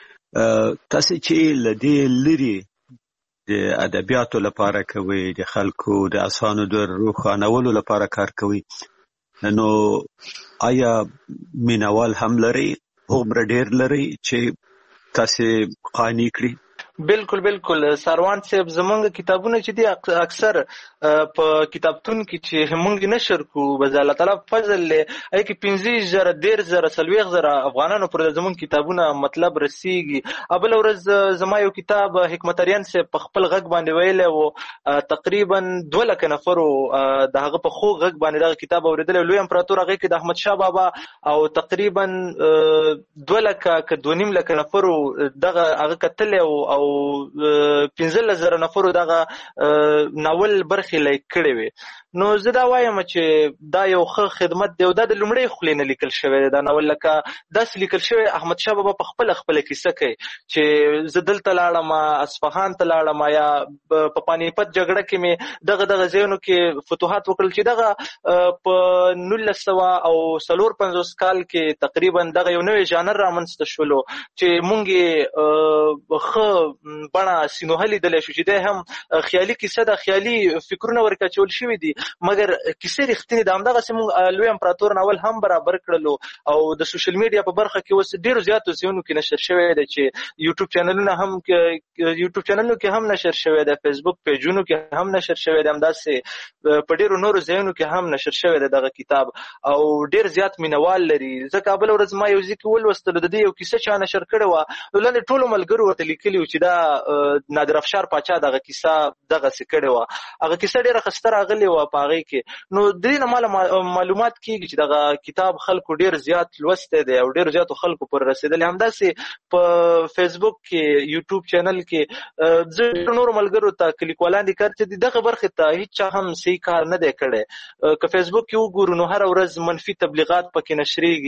تاسو چې له دې لرې د ادبیاتو لپاره کوي، د خلکو د اسانو د روښانولو لپاره کار کوي، نو آیا مینوال هم لري، هغومره ډېر لري چې تاسو قانع کړي؟ بالکل بالکل سروان صاحب زمونږ کتابونه چې دي اکثر په کتابتون کې چې موږ نشر کو بز الله تعالی فضل له ای کې 15,000 13,000 40,000 افغانانو پر زمونږ کتابونه مطلب رسیږي. ابل ورځ زما یو کتاب حکمتریان سے په خپل غږ باندې ویل او تقریبا 2 لک نفرو دغه په خو غږ باندې دغه کتاب اوریدل. لوی امپراتور هغه کې د احمد شاه بابا او تقریبا 2 لک ک 2.5 لک نفرو دغه هغه کتل او 15,000 نفرو دغه ناول برخې لیک کړي وي. نو زه دا وایم چې دا یو ښه خدمت دی او دا د لومړی خولې نه لیکل شوی دی. دا ناول لکه داسې لیکل شوی احمد شاه بابا په خپله کیسه کوي چې زه دلته لاړم اصفهان ته لاړم یا په پانیپت جګړه کې مې دغه ځایونو کې فتوحات وکړل چې دغه په 1954 کال کې تقریبا دغه یو نوی ژانر رامنځته شولو چې مونږ ښه بڼه سینوهه لیدلی شو چې دی هم خیالي کیسه ده، خیالي فکرونه ورکه اچول شوي دي مګر کیسې رښتینې ده. همدغسې مونږ لوی امپراتور ناول هم برابر کړلو او د سوشل میډیا په برخه کې اوس ډېرو زیاتو ځایونو کې نشر شوی دی چې یوټیوب چینلونو کې هم نشر شوی دی، فیسبوک پیجونو کې هم نشر شوی دی، همداسې په ډېرو نورو ځایونو کې هم نشر شوی دی دغه کتاب او ډېر زیات مینوال لري. ځکه بله ورځ ما یو ځای کې ولوستلو د دې یو کیسه چا نشر کړې وه نو لاندې ټولو ملګرو ورته لیکلي وو چې دا نادر افشار پاچا دغه کیسه دغسې کړې وه. هغه کیسه ډېره ښایسته راغلې وه په هغې کې. نو د دې نه ماله معلومات کېږي چې دغه کتاب خلکو ډېر زیات لوستی دی او ډېر زیاتو خلکو پورې رسېدلی. همداسې په فیسبوک کې یوټیوب چینل کې زه ډېرو نورو ملګرو ته که لیکوالان دي کار چې دي دغه برخې ته هېڅ چا هم صحیح کار نه دی کړی. که فیسبوک کې وګورو نو هره ورځ منفي تبلیغات پکې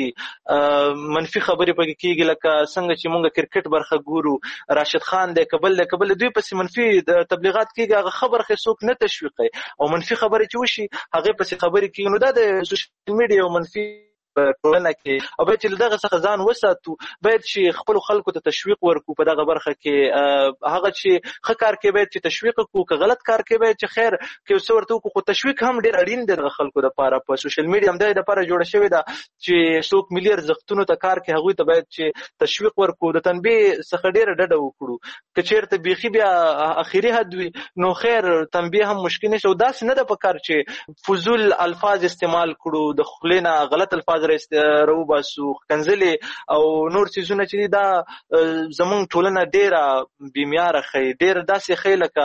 نشریږي، منفي خبرې پکې کېږي. لکه څنګه چې مونږ کرکټ برخه ګورو راشد خان دی کبل دی دوی پسې منفي تبلیغات کېږي، هغه ښه برخې څوک نه تشویقوي او منفي خبرې چې وشي هغې پسې خبرې کېږي. نو دا د سوشل میډیا یو منفي ټولنه کې او باید چې له دغه څخه ځان وساتو، باید چې خپلو خلکو ته تشویق ورکړو په دغه برخه کې. هغه چې ښه کار کوي باید چې تشویق کړو، که غلط کار کوي باید چې خیر که یو څه ورته وکړو، خو تشویق هم ډېر اړین دی دغه خلکو دپاره. په سوشل میډیا هم دغې دپاره جوړه شوې ده چې څوک ملي ارزښتونو ته کار کوي هغوی ته باید چې تشویق ورکړو، د تنبیه څخه ډېره ډډه وکړو. که چېرته بیخي بیا اخري حد وي نو خیر تنبیه هم مشکل نشته او داسې نه ده پکار چې فضول الفاظ استعمال کړو، د خولې نه غلط الفاظ راوباسو، ښکنځلې او نور څیزونه چې دا زمونږ ټولنه ډېره بېمیاره ښیي، ډېر داسې ښیي لکه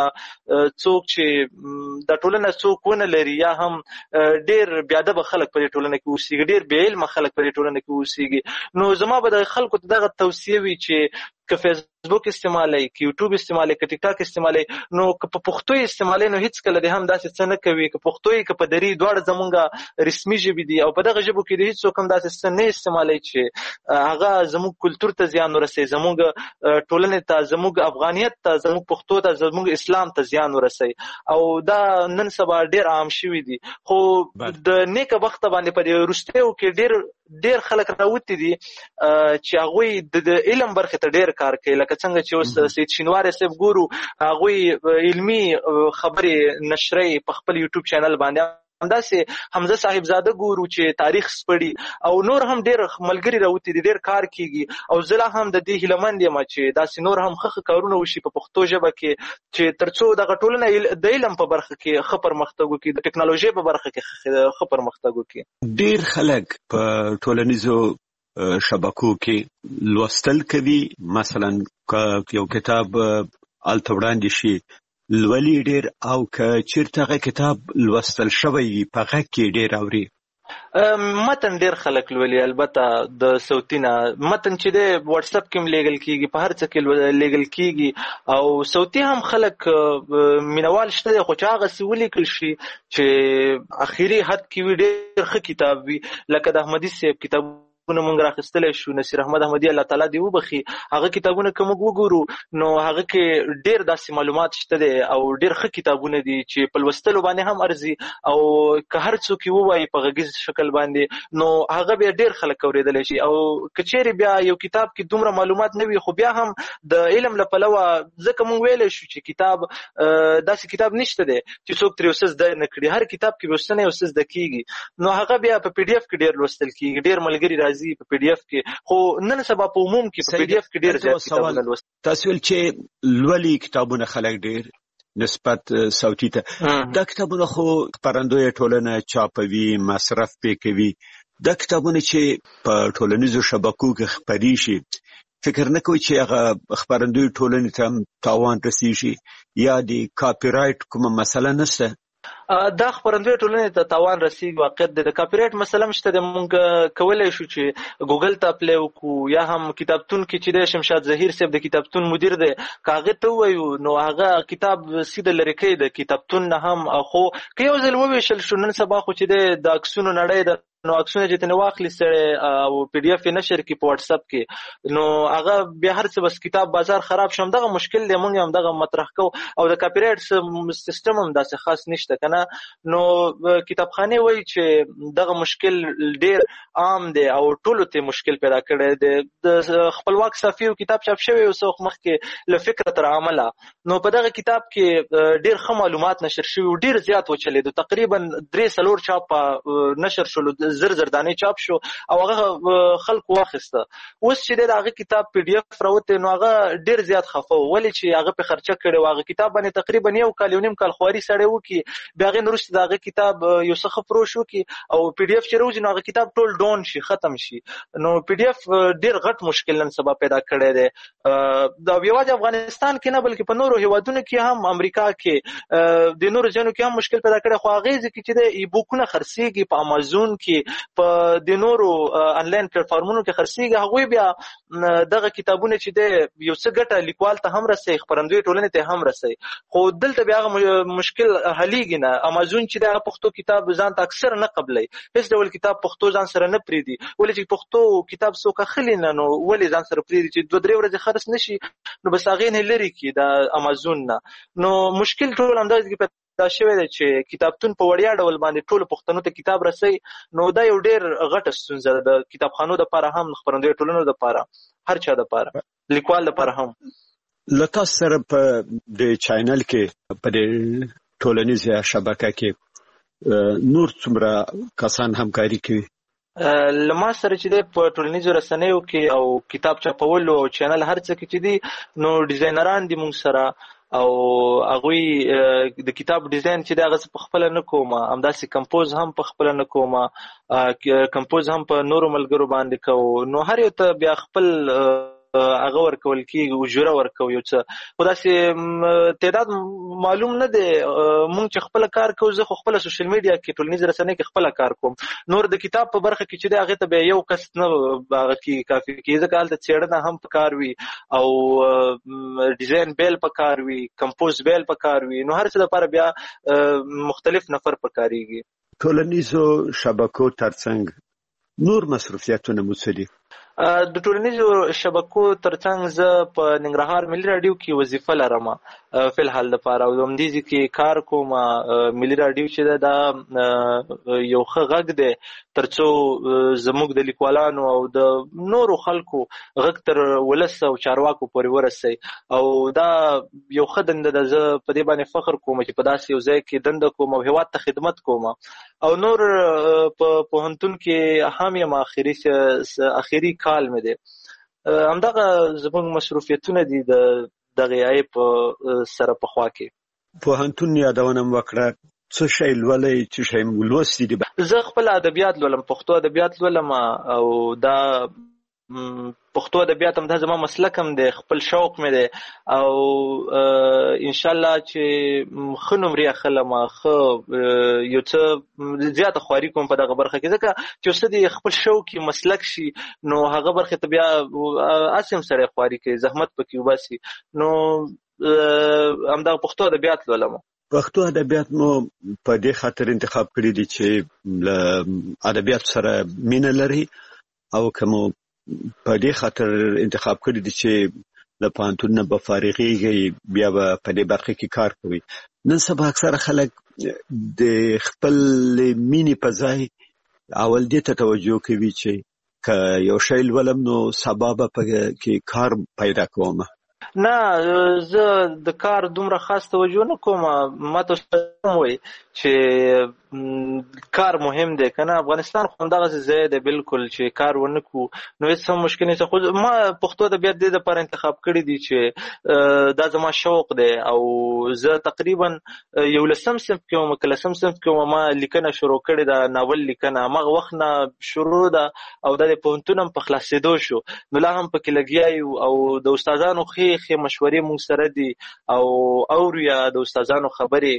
څوک چې دا ټولنه څوک ونه لري یا هم ډېر بېادبه خلک په دې ټولنه کې اوسېږي، ډېر بې علمه خلک په دې ټولنه کې اوسېږي. نو زما به د خلکو ته دغه توصیه وي چې که فیسبوک استعمالوي، که یوټیوب استعمالوي، که ټیک ټاک استعمالوي، نو که په پښتو یې استعمالوي نو هېڅکله دې هم داسې څه نه کوي. که پښتو یې که په دري دواړه زمونږ رسمي ژبې دي او په دغه ژبو کې د هېڅوک هم داسې څه نه استعمالوي چې هغه زموږ کلتور ته زیان ورسوي، زموږ ټولنې ته، زموږ افغانیت ته، زموږ پښتو ته، زموږ اسلام ته زیان ورسوي. او دا نن سبا ډېر عام شوي دي. خو د نیکه بخته باندې په دې وروستیو کې ډېر خلک راوتي دي چې هغوی د علم برخې ته ډېر کار کوي. لکه څنګه چې اوس سید شینواری صاحب ګورو هغوی علمي خبرې نشروي په خپل یوټیوب چینل باندې، همداسې حمزه صاحبزاده ګورو چې تاریخ سپړي او نور هم ډېر ملګري راوتي دي، ډېر کار کېږي. او زه لا هم د دې هیلهمند یم چې داسې نور هم ښه کارونه وشي په پښتو ژبه کې چې تر څو دغه ټولنه د علم په برخه کې ښه پرمختګ وکړي، د ټکنالوژۍ په برخه کې ښه پرمختګ وکړي. ډېر خلک په ټولنیزو شبکو کې لوستل کوي. مثلا یو کتاب الته وړاندې شي لولي ډېر او که چېرته هغه کتاب لوستل شوی وي په غږ کې ډېر اوري. متن ډېر خلک لولي، البته د صوتي نه متن چې دی واټساپ کې هم لیږل کېږي، په هر څه کې لیږل کېږي او صوتي هم خلک مینوال شته دی. خو چې هغسې ولیکل شي چې اخري حد کې وي ډېر ښه کتاب وي، لکه د احمدي صاحب کتاب مونږ راخیستلی شو، نصیر احمد احمدي الله تعالی دې وبخي، هغه کتابونه که موږ وګورو نو هغه کې ډېر داسې معلومات شته دی او ډېر ښه کتابونه دي چې په لوستلو باندې هم ارزي او که هر څوک یې ووایي په غږیز شکل باندې نو هغه بیا ډېر خلک اورېدلی شي. او که چېرې بیا یو کتاب کې دومره معلومات نه وي خو بیا هم د علم له پلوه ځکه موږ ویلی شو چې کتاب داسې کتاب نشته دی چې څوک ترې یو څه زده نه کړي، هر کتاب کې به یو څه نه یو څه زده کېږي. نو هغه بیا په پی ډي اف کې ډېر لوستل کېږي، ډېر ملګري راځي په پی ډی اف کې، خو نن سبا په عموم کې په پی ډی اف کې ډیر زیات کتابونه لوست. تاسو چې لولي کتابونه خلک ډیر نسبت صوتي ته دا کتابونه خو خپرندوی ټولنه چاپوي مصرف پې کوي، دا کتابونه چې په ټولنیزو شبکو کې خپري شي فکر نه کوي چې هغه خپرندوی ټولنې ته تاوان رسیږي یا د کاپی رایټ کومه مسله نشته؟ دا خپرندوی ټولنې ته تاوان رسیږي واقعیت دی. د کاپی رایټ مسله هم شته، موږ کولی شو چې ګوګل ته اپلای وکړو یا هم کتابتون کې چې د شمشاد ظهیر صاحب د کتابتون مدیر دی که هغه ته ووایو نو هغه کتاب سیده لرې کوي د کتابتون نه هم. خو که یو ځل وویشل شو نن سبا خو چې د عکسونو نړۍ ده نو عکسونه چې تنه واخلي سره او پی ډی اف نشر کی په واتس اپ کې نو هغه بیا هر څه بس کتاب بازار خراب شوم. دغه مشکل دی، موږ هم دغه مطرح کو او د کاپی رایټ سیستم هم داسې خاص نشته کنه. نو کتابخانه وایي چې دغه مشکل ډیر عام دی او ټولو ته مشکل پیدا کړی دی. د خپلواک صحافي کتاب چاپ شوی او څوک مخکې له فکر تر عمله، نو په دغه کتاب کې ډیر ښه معلومات نشر شوي، ډیر زیات وچلېدو، تقریبا 3-4 چاپ نشر شول، زر دانې چاپ شو او هغه خلکو واخیسته. اوس چې د هغه کتاب پی ډی اف راوته نو هغه ډیر زیات خفه و، ولې چې هغه په خرچه کړي هغه کتاب باندې تقریبا 1 کال 1.5 کال خواري سړی وکي، بیا هغه نورسته د هغه کتاب یو څه خفرو شو کی او پی ډی اف چې روز نو هغه کتاب ټول ډاون شي ختم شي. نو پی ډی اف ډیر غټ مشکل نن سبا پیدا کړی دی. دا یوازې افغانستان کې نه بلکې په نورو هیوادونو کې هم، امریکا کې د نورو ځایونو کې هم مشکل پیدا کړی. خو هغه ځکه چې د ای بوکونه خرڅيږي په امازون کې، په د نورو انلاین پلیټفارمونو کې خرڅيږي، هغه بیا دغه کتابونه چې د یو څه ګټه لیکوال ته هم رسي، خپرندوی ټولنې ته هم رسي، خو دلته بیا هغه مشکل حلیږي نه. امازون چې د پښتو کتاب ځان ته اکثر نه قبلي، هیڅ ډول کتاب پښتو ځان سره نه پریدي، ولې چې پښتو کتاب څوک اخلي نه نو ولې ځان سره پریدي چې 2-3 ورځې خرڅ نشي نو بس هغه نه لري کی د امازون نه. نو مشکل ټول همداسې کې دا شوی دی چې کتابتون په وړیا ډول باندې ټول پښتنو ته کتاب رسي، نو دا یو ډیر غټه ستونزه ده د کتابخانو لپاره هم، خپرندوی ټولنو لپاره، هر چا لپاره، لیکوال لپاره هم. لکه سره په د چینل کې په د ټولنیزه شبکه کې نور څومره کسان همکاري کوي؟ لما سره چې د په ټولنیزو رسنیو کې او کتاب چاپولو او چینل هر څه کې چې دي نو ډیزاینران دي مونږ سره، او هغه د کتاب ډیزاین چې دغه په خپل نه کومه، همداسې کمپوز هم په خپل نه کومه، کمپوز هم په نورو ملګرو باندې کوو. نو هر یو ته بیا خپل هغه ورکول کېږي، اجوره ورکو یو څه، خو داسې تعداد معلوم نه دی. مونږ چې خپل کار کوو، زه خو خپل سوشل میډیا کې ټولنیز رسنۍ کې خپل کار کوم، نور د کتاب په برخه کې چې هغه ته به یو کس نه هغه کې کافي کېږي، ځکه هلته څېړنه هم پکار وي او ډیزاین بیل پکار وي، کمپوز بیل پکار وي، نو هر څه لپاره بیا مختلف نفر پکاريږي. ټولنیزو شبکو ترڅنګ نور مصرفیاتونه مو څه دي؟ د ټولنیزو شبکو ترڅنګ زه په ننګرهار ملي رادیو کې وظیفه لرم فل حال لپاره، او همدې کې کار کوم. ملي رادیو چې دا یو ښه غږ دی ترڅو زموږ د لیکوالانو او د نورو خلکو غږ تر ولس او چارواکو پورې ورسي، او دا یو ښه دنده ده. زه په دې باندې فخر کوم چې په داسې یو ځای کې دنده کوم او هیواد ته خدمت کوم، او نور په پوهنتون کې هم یم، اخیری کال مې دی. همدغه زموږ مصروفیتونه دي د دغه عیب سره په خوا کې. پوهنتون یادونه وکړه، څه شی لولئ، څه شی لوستی دي؟ زه خپل ادبیات لولم، پښتو ادبیات لولم، او دا پښتو ادبیات هم دا زما مسلک هم دی، خپل شوق مې دی، او ان شاء الله چې ښه نمرې اخلم، ښه یو څه زیاته خواري کوم په دغه برخه کې، ځکه چې څه دی خپل شوق مسلک شي نو هغه برخه ته بیا اسیم سره خواري کوي، زحمت پکې وباسي. نو همدا پښتو ادبیات لولم. پښتو ادبیات مو په دې خاطر انتخاب کړی دي چې له ادبیات سره مینه لري، او کوم په دې خاطر انتخاب کړی دي چې له پوهنتون نه به فارغېږي بیا به په دې برخه کې کار کوي؟ نن سبا اکثره خلک د خپل مینې په ځای اول دې ته توجه کوي چې که یو شی لولم نو سبا به کې کار پیدا کوم. نه، زه د کار دومره خاص توجه نه کوم. ما ته وایي چې کار مهم دی کنه. افغانستان خو همدغه ځای دی بالکل چې کار ونه کو نو هیڅ هم مشکل نشته. خو ما پښتو ادبیات د لپاره انتخاب کړی دي چې دا زما شوق دی او زه تقریبا 11 صنف کې وم، کله سم صنف کې وم ما لیکنه شروع کړې ده، ناول لیکنه مغه وخت نه شروع ده او د پوهنتون په خلاصېدو شو نو لا هم پکې لګیا یو او د استادانو ښې مشورې مونږ سره دي او اوریا د استادانو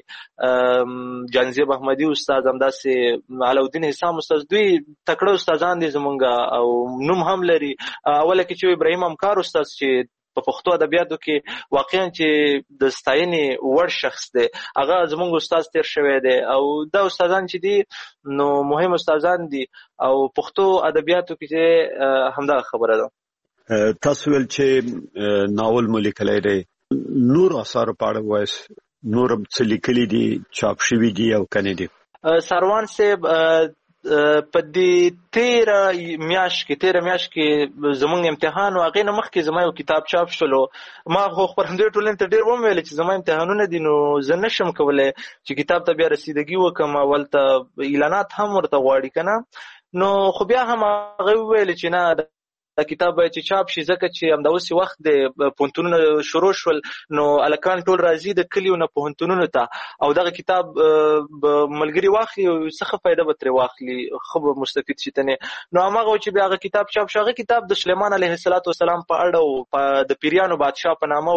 خبرې جانزیب احمدی استاد همداسې علاودین حسام استاد دوی تکړه استادان دي زمونږ او نوم هم لري. اوله کې چې ابراهیم امکار استاد چې په پښتو ادبیاتو کې واقعا چې د ستاینې وړ شخص دی هغه زمونږ استاد تیر شوی دی او دا استادان چې دي نو مهم استادان دي او پښتو ادبیاتو کې همدغه خبره ده. تاسو ول چې ناول مو لیکلی دی، نور اثار په اړه وایس نور څه لیکلي دي چاپ شوي دي او کنه دي؟ سروان صاحب په دې 13 میاشت کې زمونږ امتحان او هغې نه مخکې زما یو کتاب چاپ شولو. ما خو خپرندوی ټولنې ته ډېر ومویل چې زما امتحانونه دي نو زه نشم کولی چې کتاب ته بیا رسیدګي وکړم، ولته اعلانات هم ورته غواړي که نه نو خو بیا هم هغه وویل چې نه دا کتاب باید چې چاپ شي ځکه چې همداسې وخت د پوهنتونونه شروع شول نو هلکان ټول راځي د کلیو نه پوهنتونونو ته او دغه کتاب ملګري واخلي او څه فایده به ترې واخلي، ښه به مستفید شي تنې نو هماغه چې بیا هغه کتاب چاپ شو. هغه کتاب د سلیمان علیه السلام په اړه او د پیریانو بادشاه په نامه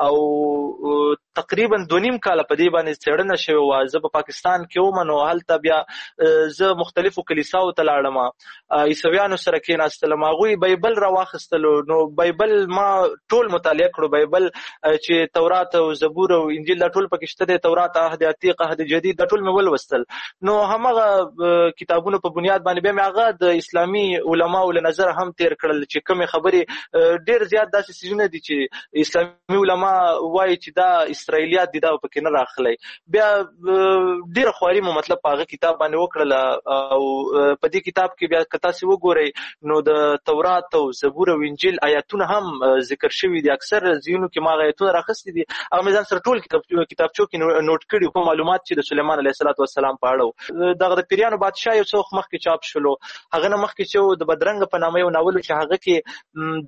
او تقریبا 2.5 کاله په دې باندې څېړنه شوې وه. زه په پاکستان کې وم نو هلته بیا زه مختلفو کلیساو ته لاړم، عیسویانو سره کېناستلم، هغوی بایبل راواخیستلو نو بایبل ما ټول مطالعه کړو، بایبل چې تورات او زبور او انجیل دا ټول پکې شته دی، تورات عهد عتیق عهد جدید دا ټول مې ولوستل نو همغه کتابونو په بنیاد باندې بیا مې هغه د اسلامي علماو له نظره هم تیر کړل چې کومې خبرې ډېر زیات داسې څیزونه دي چې اسلامي علما وایي چې دا اسرائیلیات دي دا پکې نه راخلی. بیا ډېره خواري مو مطلب په هغه کتاب باندې وکړله او په دې کتاب کې بیا که تاسې وګورئ نو د تورات او زبور او انجیل آیاتونه هم ذکر شوي دي. اکثر ځینو کې ما آیاتونه راخستي دي هغه مې ځان سره ټول کتابچو کې نوٹ کړي کوم معلومات چې د سلیمان علیه السلام په اړه دغه د پیریانو بادشاه یو څه مخکې چاپ شولو. هغه نه مخکې چې د بدرنګ په نامه یو ناول چې هغه کې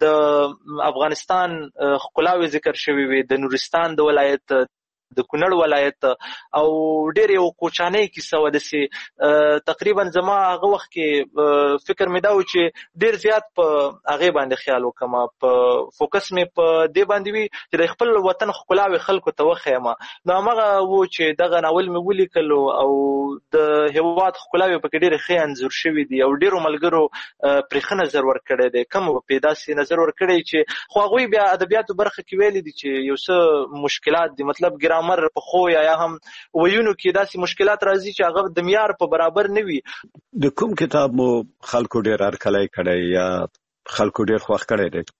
د افغانستان ښکلاوې ذکر شوي وي، د نورستان د ولایت د کونړ ولایت او ډېر یو کوچانۍ کیسه وه داسې تقریبا زما هغه وخت کې فکر مې دا و چې ډېر زیات په هغې باندې خیال وکړم، په فوکس مې په دې باندې وي چې د خپل وطن ښکلاوې خلکو ته وښیم نو همغه و چې دغه ناول مې ولیکلو او د هېواد ښکلاوې پکې ډېرې ښې انځور شوي دي او ډېرو ملګرو پرې ښه نظر ورکړی دی، کم پرې داسې نظر ورکړی چې خو هغوی بیا ادبیاتو برخه کې ویلي دي چې یو څه مشکلات دي، مطلب ګرامر په خو یا هم ویونو کې داسې مشکلات راځي چې هغه د معیار په برابر نه وي. د کوم کتاب مو خلکو ډېر هرکلی کړی یا خلکو ډېر خوښ کړی دی؟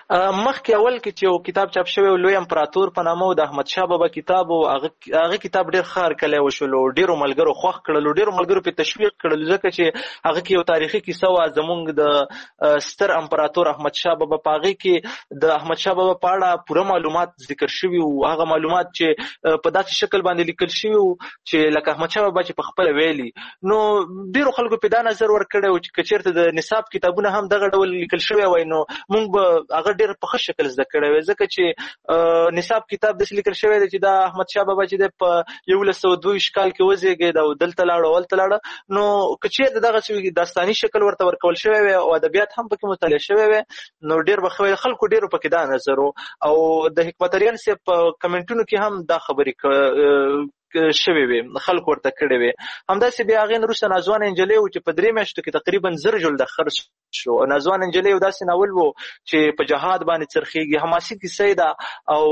مخکې اول کې چې یو کتاب چاپ شوی و لوی امپراتور په نامه و د احمدشاه بابا کتاب و هغه کتاب ډېر ښه هرکلی وشولو، ډېرو ملګرو خوښ کړلو، ډېرو ملګرو پرې تشویق کړلو ځکه چې هغه کې یو تاریخي کیسه وه زموږ د ستر امپراتور احمدشاه بابا په هغې کې د احمدشاه بابا په اړه پوره معلومات ذکر شوي وو، هغه معلومات چې په داسې شکل باندې لیکل شوي وو چې لکه احمدشاه بابا چې په خپله ویلي نو ډېرو خلکو پرې دا نظر ورکړی و چې که چېرته د نصاب کتابونه هم دغه ډول لیکل شوی وای نو موږ به هغه ډېر په ښه شکل زده کړی وی ځکه چې نصاب کتاب داسې لیکل شوی دی چې دا احمدشاه بابا چې دی په 1922 کال کې وزېږېد او دلته لاړه او هلته لاړه نو که چېرته دغسې داستاني شکل ورته ورکول شوی وی او ادبیات هم پکې مطالعه شوی وی نو ډېر به ښه وی. خلکو ډېرو پکې دا نظر او د حکمت اریان صاحب په کمنټونو کې هم دا خبرې شوی وي، خلکو ورته کړی وي. همداسې بیا هغې نه وروسته نازوان انجلۍ و چې په 3 میاشتو کې تقریبا 1000 جلده خرڅ شو. نازوان انجلۍ یو داسې ناول و چې په جهاد باندې څرخېږي، حماسي کیسه ده او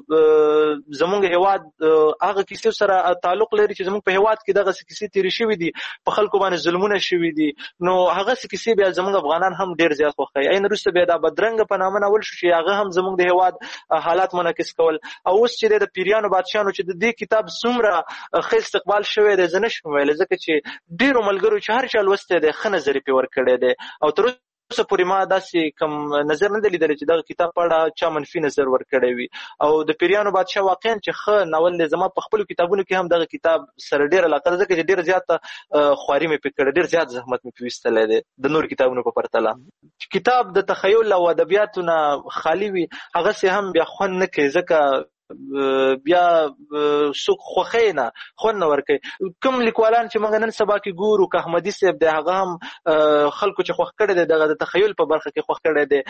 زموږ هېواد هغه کیسې سره تعلق لري چې زموږ په هېواد کې دغسې کیسې تېرې شوي دي، په خلکو باندې ظلمونه شوي دي نو هغسې کیسې بیا زموږ افغانان هم ډېر زیات خوښوي. عین وروسته بیا دا بدرنګه په نامه ناول شو چې هغه هم زموږ د هېواد حالات منعکس کول او اوس چې د پیریانو بادشاهانو چې د دې کتاب څومره ښه استقبال شوی دی زه نشم ویلی ځکه چې ډېرو ملګرو چې هر چا لوستی دی ښه نظر یې پرې ورکړی دی او تر اوسه پورې ما داسې کوم نظر نه دی لیدلی چې دغه کتاب په اړه چا منفي نظر ورکړی وي. او د پیریانو بادشاه واقعا چې ښه ناول دی. زما په خپلو کتابونو کې هم دغه کتاب سره ډېره علاقه ده، ځکه چې ډېره زیاته خواري مې پرې کړې، ډېر زیات زحمت مې پرې ویستلی دی د نورو کتابونو په پرتله. کتاب د تخیل او ادبیاتو نه خالي وي هغسې هم بیا خوند نه کوي، ځکه بیا څوک خوښوي نه، خوند نه ورکوي. کوم لیکوالان چې موږ نن سبا کې ګورو که احمدي صاحب دی، هغه هم خلکو چې خوښ کړی دی دغه د تخیل په برخه کې خوښ کړی دی،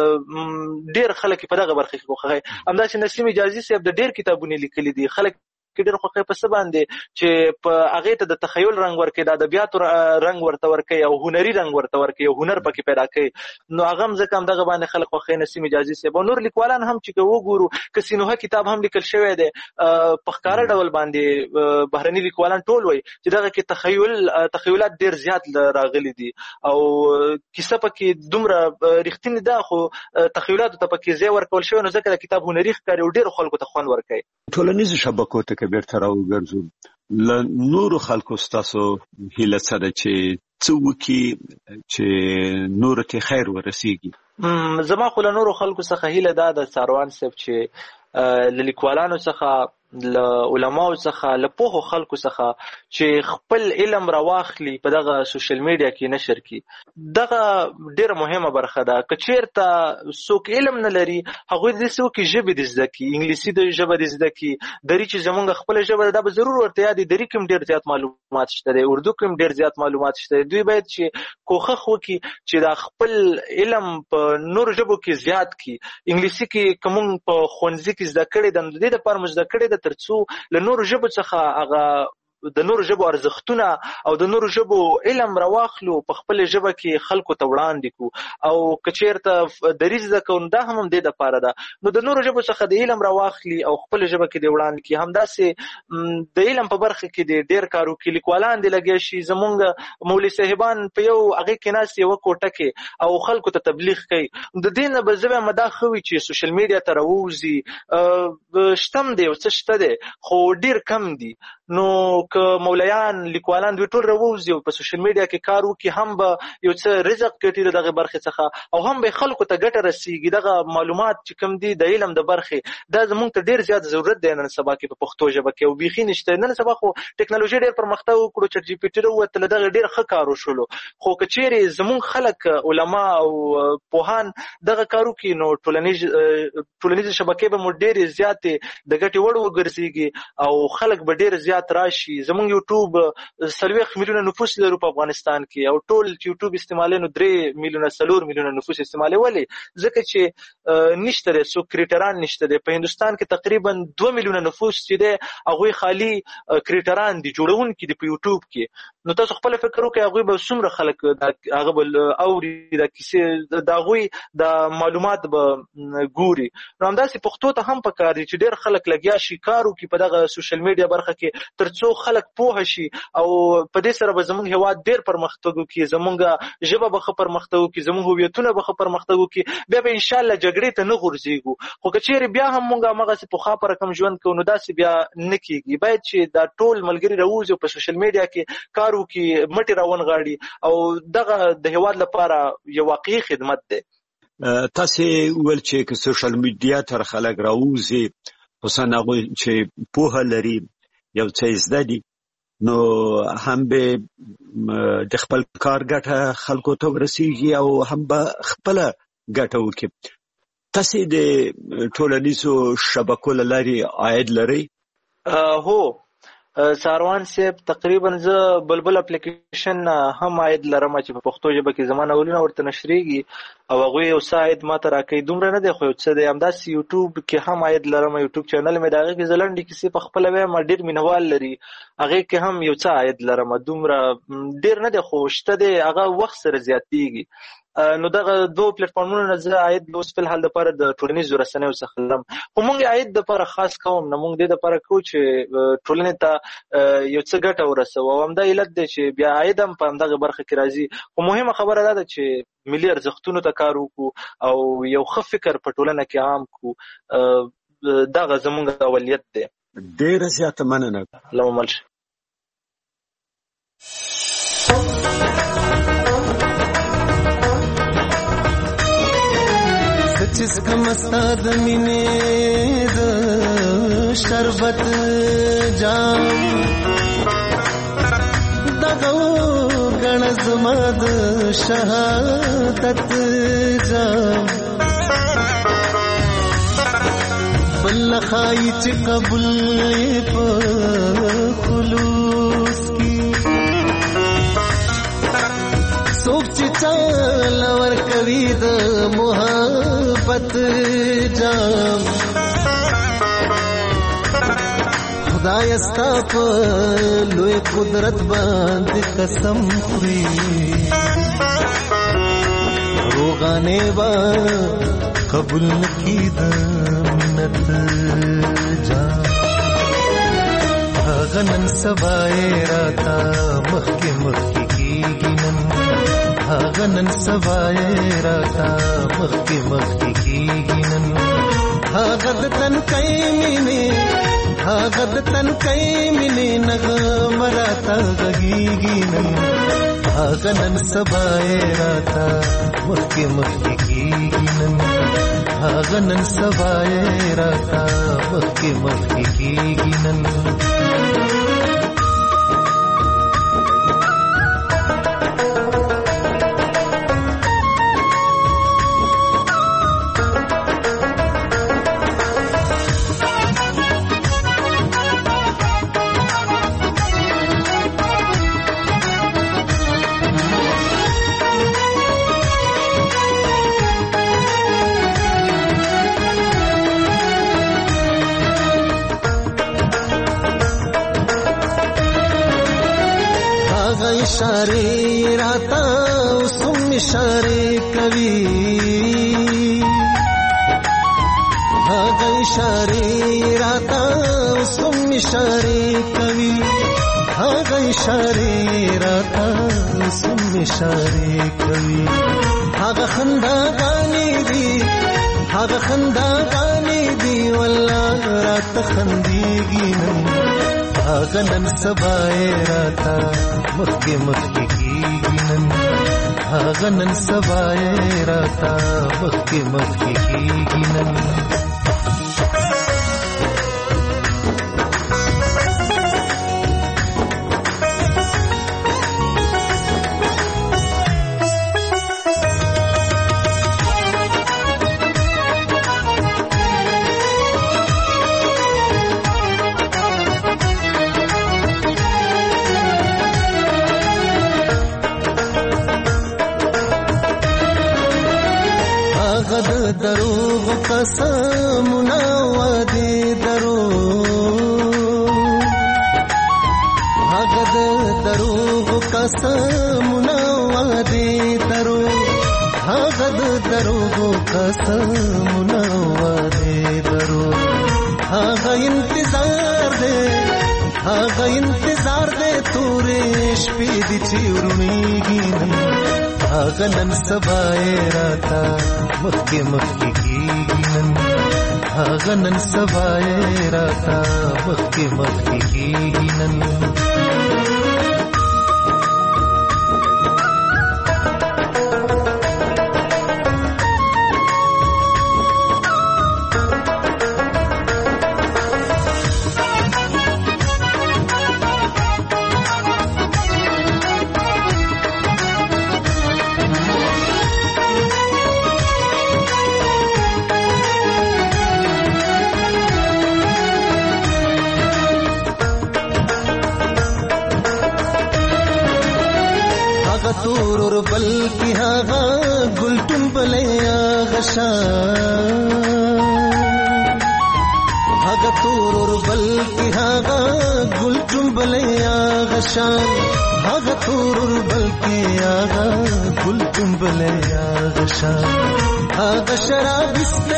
ډېر خلک په دغه برخه کې خوښوي. همداسې نسیم حجازي صاحب د ډېر کتابونه لیکلي دي، خلک کې ډېر خوښوي په څه باندې چې په هغې ته د تخیل رنګ ورکوي، د ادبیاتو رنګ ورته ورکوي او هنري رنګ ورته ورکوي، او هنر پکې پیدا کوي. نو هغه هم ځکه همدغه باندې خلک خوښوي نسیم حجازي صاحب. او نور لیکوالان هم چې که وګورو، که سینوهه کتاب هم لیکل شوی دی په ښکاره ډول باندې بهرني لیکوالان ټول وایي چې دغه کې تخیلات ډېر زیات راغلي دي او کیسه پکې دومره رښتینې ده، خو تخیلاتو ته پکې ځای ورکول شوی، نو ځکه د کتاب هنري ښکاري او ډېرو خلکو ته خوند ورکوي. ټولنیزو شبکو ته که بیرته راوګرځو، له نورو خلکو ستاسو هیله څه ده چې څه وکړي چې نورو ته خیر ورسیږي؟ زما خو له نورو خلکو څخه هیله دا ده ساروان صاحب چې له لیکوالانو څخه، له علماو څخه، له پوهو خلکو څخه چې خپل علم راواخلي په دغه سوشل میډیا کې نشر کړي. دغه ډېره مهمه برخه ده. که چېرته څوک علم نه لري، هغوی داسې وکړي ژبې دې زده کړي، انګلیسي د ژبه دې زده کړي، دري چې زمونږ خپله ژبه ده دا به ضرور ورته یاد وي. دري کې هم ډېر زیات معلومات شته دی، اردو کې هم ډېر زیات معلومات شته دی. دوی باید چې کوښښ وکړي چې دا خپل علم په نورو ژبو کې زیات کړي. انګلیسي کې که مونږ په ښوونځي کې زده کړې ده، نو د دې دپاره مو زده کړې ده تر څو له نورو ژبو څخه هغه د نورو ژبو ارزښتونه او د نورو ژبو علم راواخلو، په خپله ژبه کې خلکو ته وړاندې کړو. او که چېرته دري زده کوو، دا هم دې دپاره ده. نو د نورو ژبو څخه د علم راواخلي او خپله ژبه کې دې وړاندې کړي. همداسې د علم په برخه کې دې ډېر کار وکړي، لیکوالان دې لګیا شي. زمونږ مولوي صاحبان په یو هغې کې ناست یوه کوټه کې او خلکو ته تبلیغ کوي. د دې نه به زه وایم دا ښه وي چې سوشل میډیا ته راووځي. شتم دی، یو څه شته دی، خو ډېر کم دي. نو که مولیان، لیکوالان دوی ټول راووځي او په سوشل میډیا کې کار وکړي، هم به یو څه رزق ګټي د دغې برخې څخه، او هم به خلکو ته ګټه رسېږي. دغه معلومات چې کوم دي د علم د برخې، دا زموږ ته ډېر زیات ضرورت دی نن سبا کې په پښتو ژبه کې، او بیخي نشته. نن سبا خو ټکنالوژي ډېر پرمختګ وکړو، چټ جي پي ټي راووتله، دغه ډېر ښه کار وشولو. خو که چېرې زموږ خلک علما او پوهان دغه کار وکړي، نو ټولنیزې شبکې به مو ډېرې زیاتې د ګټې وړ وګرځېږي او خلک به ډېر زیات راشي. زموږ یوټیوب 40 میلیونه نفوس لرو په افغانستان کې، او ټول چې یوټیوب استعمالوي نو 3 میلیونه 4 میلیونه نفوس استعمالوي. ولې؟ ځکه چې نشته دی، څوک کریټران نشته دی. په هندوستان کې تقریبا 2 میلیونه نفوس چې دی هغوی خالي کریټران دي، جوړونکي دي په یوټیوب کې. نو تاسو خپل فکر وکړئ هغوی به څومره خلک هغه به اوري، د کیسې د هغوی د معلومات به ګوري. نو همداسې پښتو ته هم پکار دي چې ډېر خلک لګیا شي، کار وکړي په دغه سوشل میډیا برخه کې، تر څو خلک پوه شي او په دې سره به زموږ هېواد ډېر پرمختګ وکړي، زموږ ژبه به ښه پرمختګ وکړي، زموږ هویتونه به ښه پرمختګ وکړي. بیا به انشاءالله جګړې ته نه غورځېږو. خو که چېرې بیا هم موږ همغسې پخوا په رقم ژوند کوو، نو داسې بیا نه کېږي. باید چې دا ټول ملګري راووځي او په سوشل میډیا کې کار وکړي، مټې راونغاړي، او دغه د هېواد لپاره یو واقعي خدمت دی. تاسې وویل چې که سوشل میډیا ته خلک راووځي، خصوصا هغوی چې پوهه لري، یو څه زده دي، نو هم به د خپل کار ګټه خلکو ته ورسیږي او هم به خپله ګټه وکړي. تاسې د ټولنیزو شبکو له لارې عاید لرئ؟ هو ساروان صاحب، تقریبا زه بلبل اپلیکیشن هم عاید لرم چې په پښتو ژبه کې زما ناولونه ورته نشریږي او هغوی یو څه عاید ماته راکوي. دومره نه دی خو یو څه دی. همداسې یوټیوب کې هم عاید لرم، یوټیوب چینل مې د هغې کې زه لنډې کیسې په خپله وایم، ډېر مینهوال لري، هغې کې هم یو څه عاید لرم. دومره ډېر نه دی خو شته دی، هغه وخت سره زیاتېږي. نو دغه دوه پلیټفارمونو نه زه عاید اوس فی الحال دپاره د ټولنیزو رسنیو څخه لرم. خو مونږ عاید دپاره خاص کوم نه، مونږ دې دپاره کوو چې ټولنې ته یو څه ګټه ورسوو، او همدا علت دی چې بیا عاید هم په همدغه برخه کې راځي. خو مهمه خبره دا ده چې ملي ارزښتونو ته کار وکړو او یو ښه فکر په ټولنه کې عام کړو. دغه زمونږ اولویت دی. ډېره زیاته مننه. لممل شه. چسکم استاد مینې د شربت جام دغه غن زما د شهادت جام بل خای چې قبول په خلوص کی سوچ چال ور کوي د محبت جام خدای استا په لوی قدرت باندې قسم خوري روغانه وا قبول کی د منت جام غنن سبای راتا مخکی مخکی کیږي نن غنن سبای راتا مخکی مخکی کیږي نن غد تن کای مینه غد تن کای مینه نغ مراتا غږیږي نن غنن سبای راتا مخکی مخکی کیږي نن غنن سبای راتا مخکی مخکی کیږي نن इशारे राता सुम इशारे कवि भाग इशारे राता सुम इशारे कवि भाग इशारे राता सुम इशारे कवि भाग खंदा गानी दी वल्ला रात खंदीगी غنن سبای راتا مخکی مخکی کیږي نن غنن سبای راتا مخکی مخکی کیږي نن دروغ قسمنا وعده دروغ هغه دروغ قسمنا وعده دروغ هغه دروغ قسمنا وعده دروغ هغه انتظار دے تورې شپې دي چې ورونیږي هغه نن سبای راتا مخکی مخکی کیږي نن هغه نن سبای راتا مخکی مخکی کیږي نن تورور بلکی هاغا گلتم بلیا غشان هاغا تورور بلکی هاغا گلتم بلیا غشان هاغا تورور بلکی هاغا گلتم بلیا غشان هاغا شراب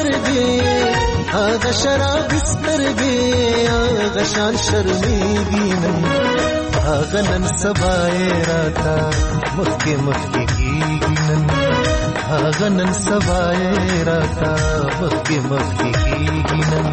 سترگی هاغا شان شرمیگی نن هاغا نن سبای راتا مخکی مخکی کیږي نن هاغا نن سبای راتا مخکی مخکی کیږي نن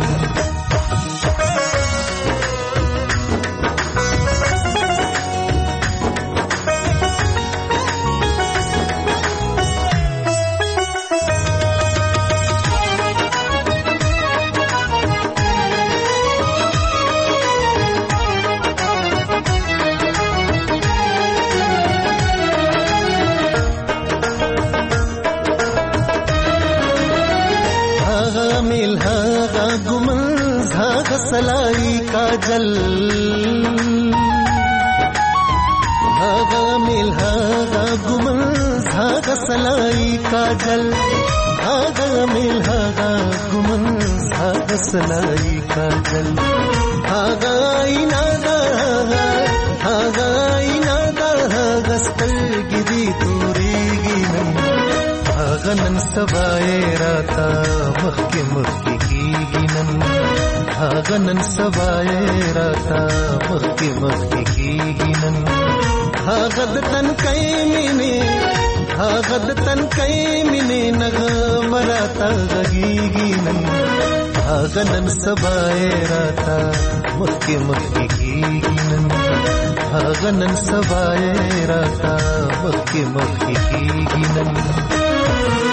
هاغا ګمنز هاغا سلای کاجل هاغا میل هاغا ګمنز هاغا سلای کاجل هاغا میل هاغا ګمنز هاغا سلای کاجل هاغا اینا دا هاغا اینا دا هاغا سترګې دي تورېږي نن هاغا نن سبا یې راته مخکې مخکې کېږي نن هاغا نن سبا یې راته مخکې مخکې کېږي نن هاغا د تنکۍ مینې هاغا د تنکۍ مینې نغمه راته غږېږي نن هاغا نن سبا یې راته مخکې مخکې کېږي نن هاغا نن سبا یې راته مخکې مخکې کېږي نن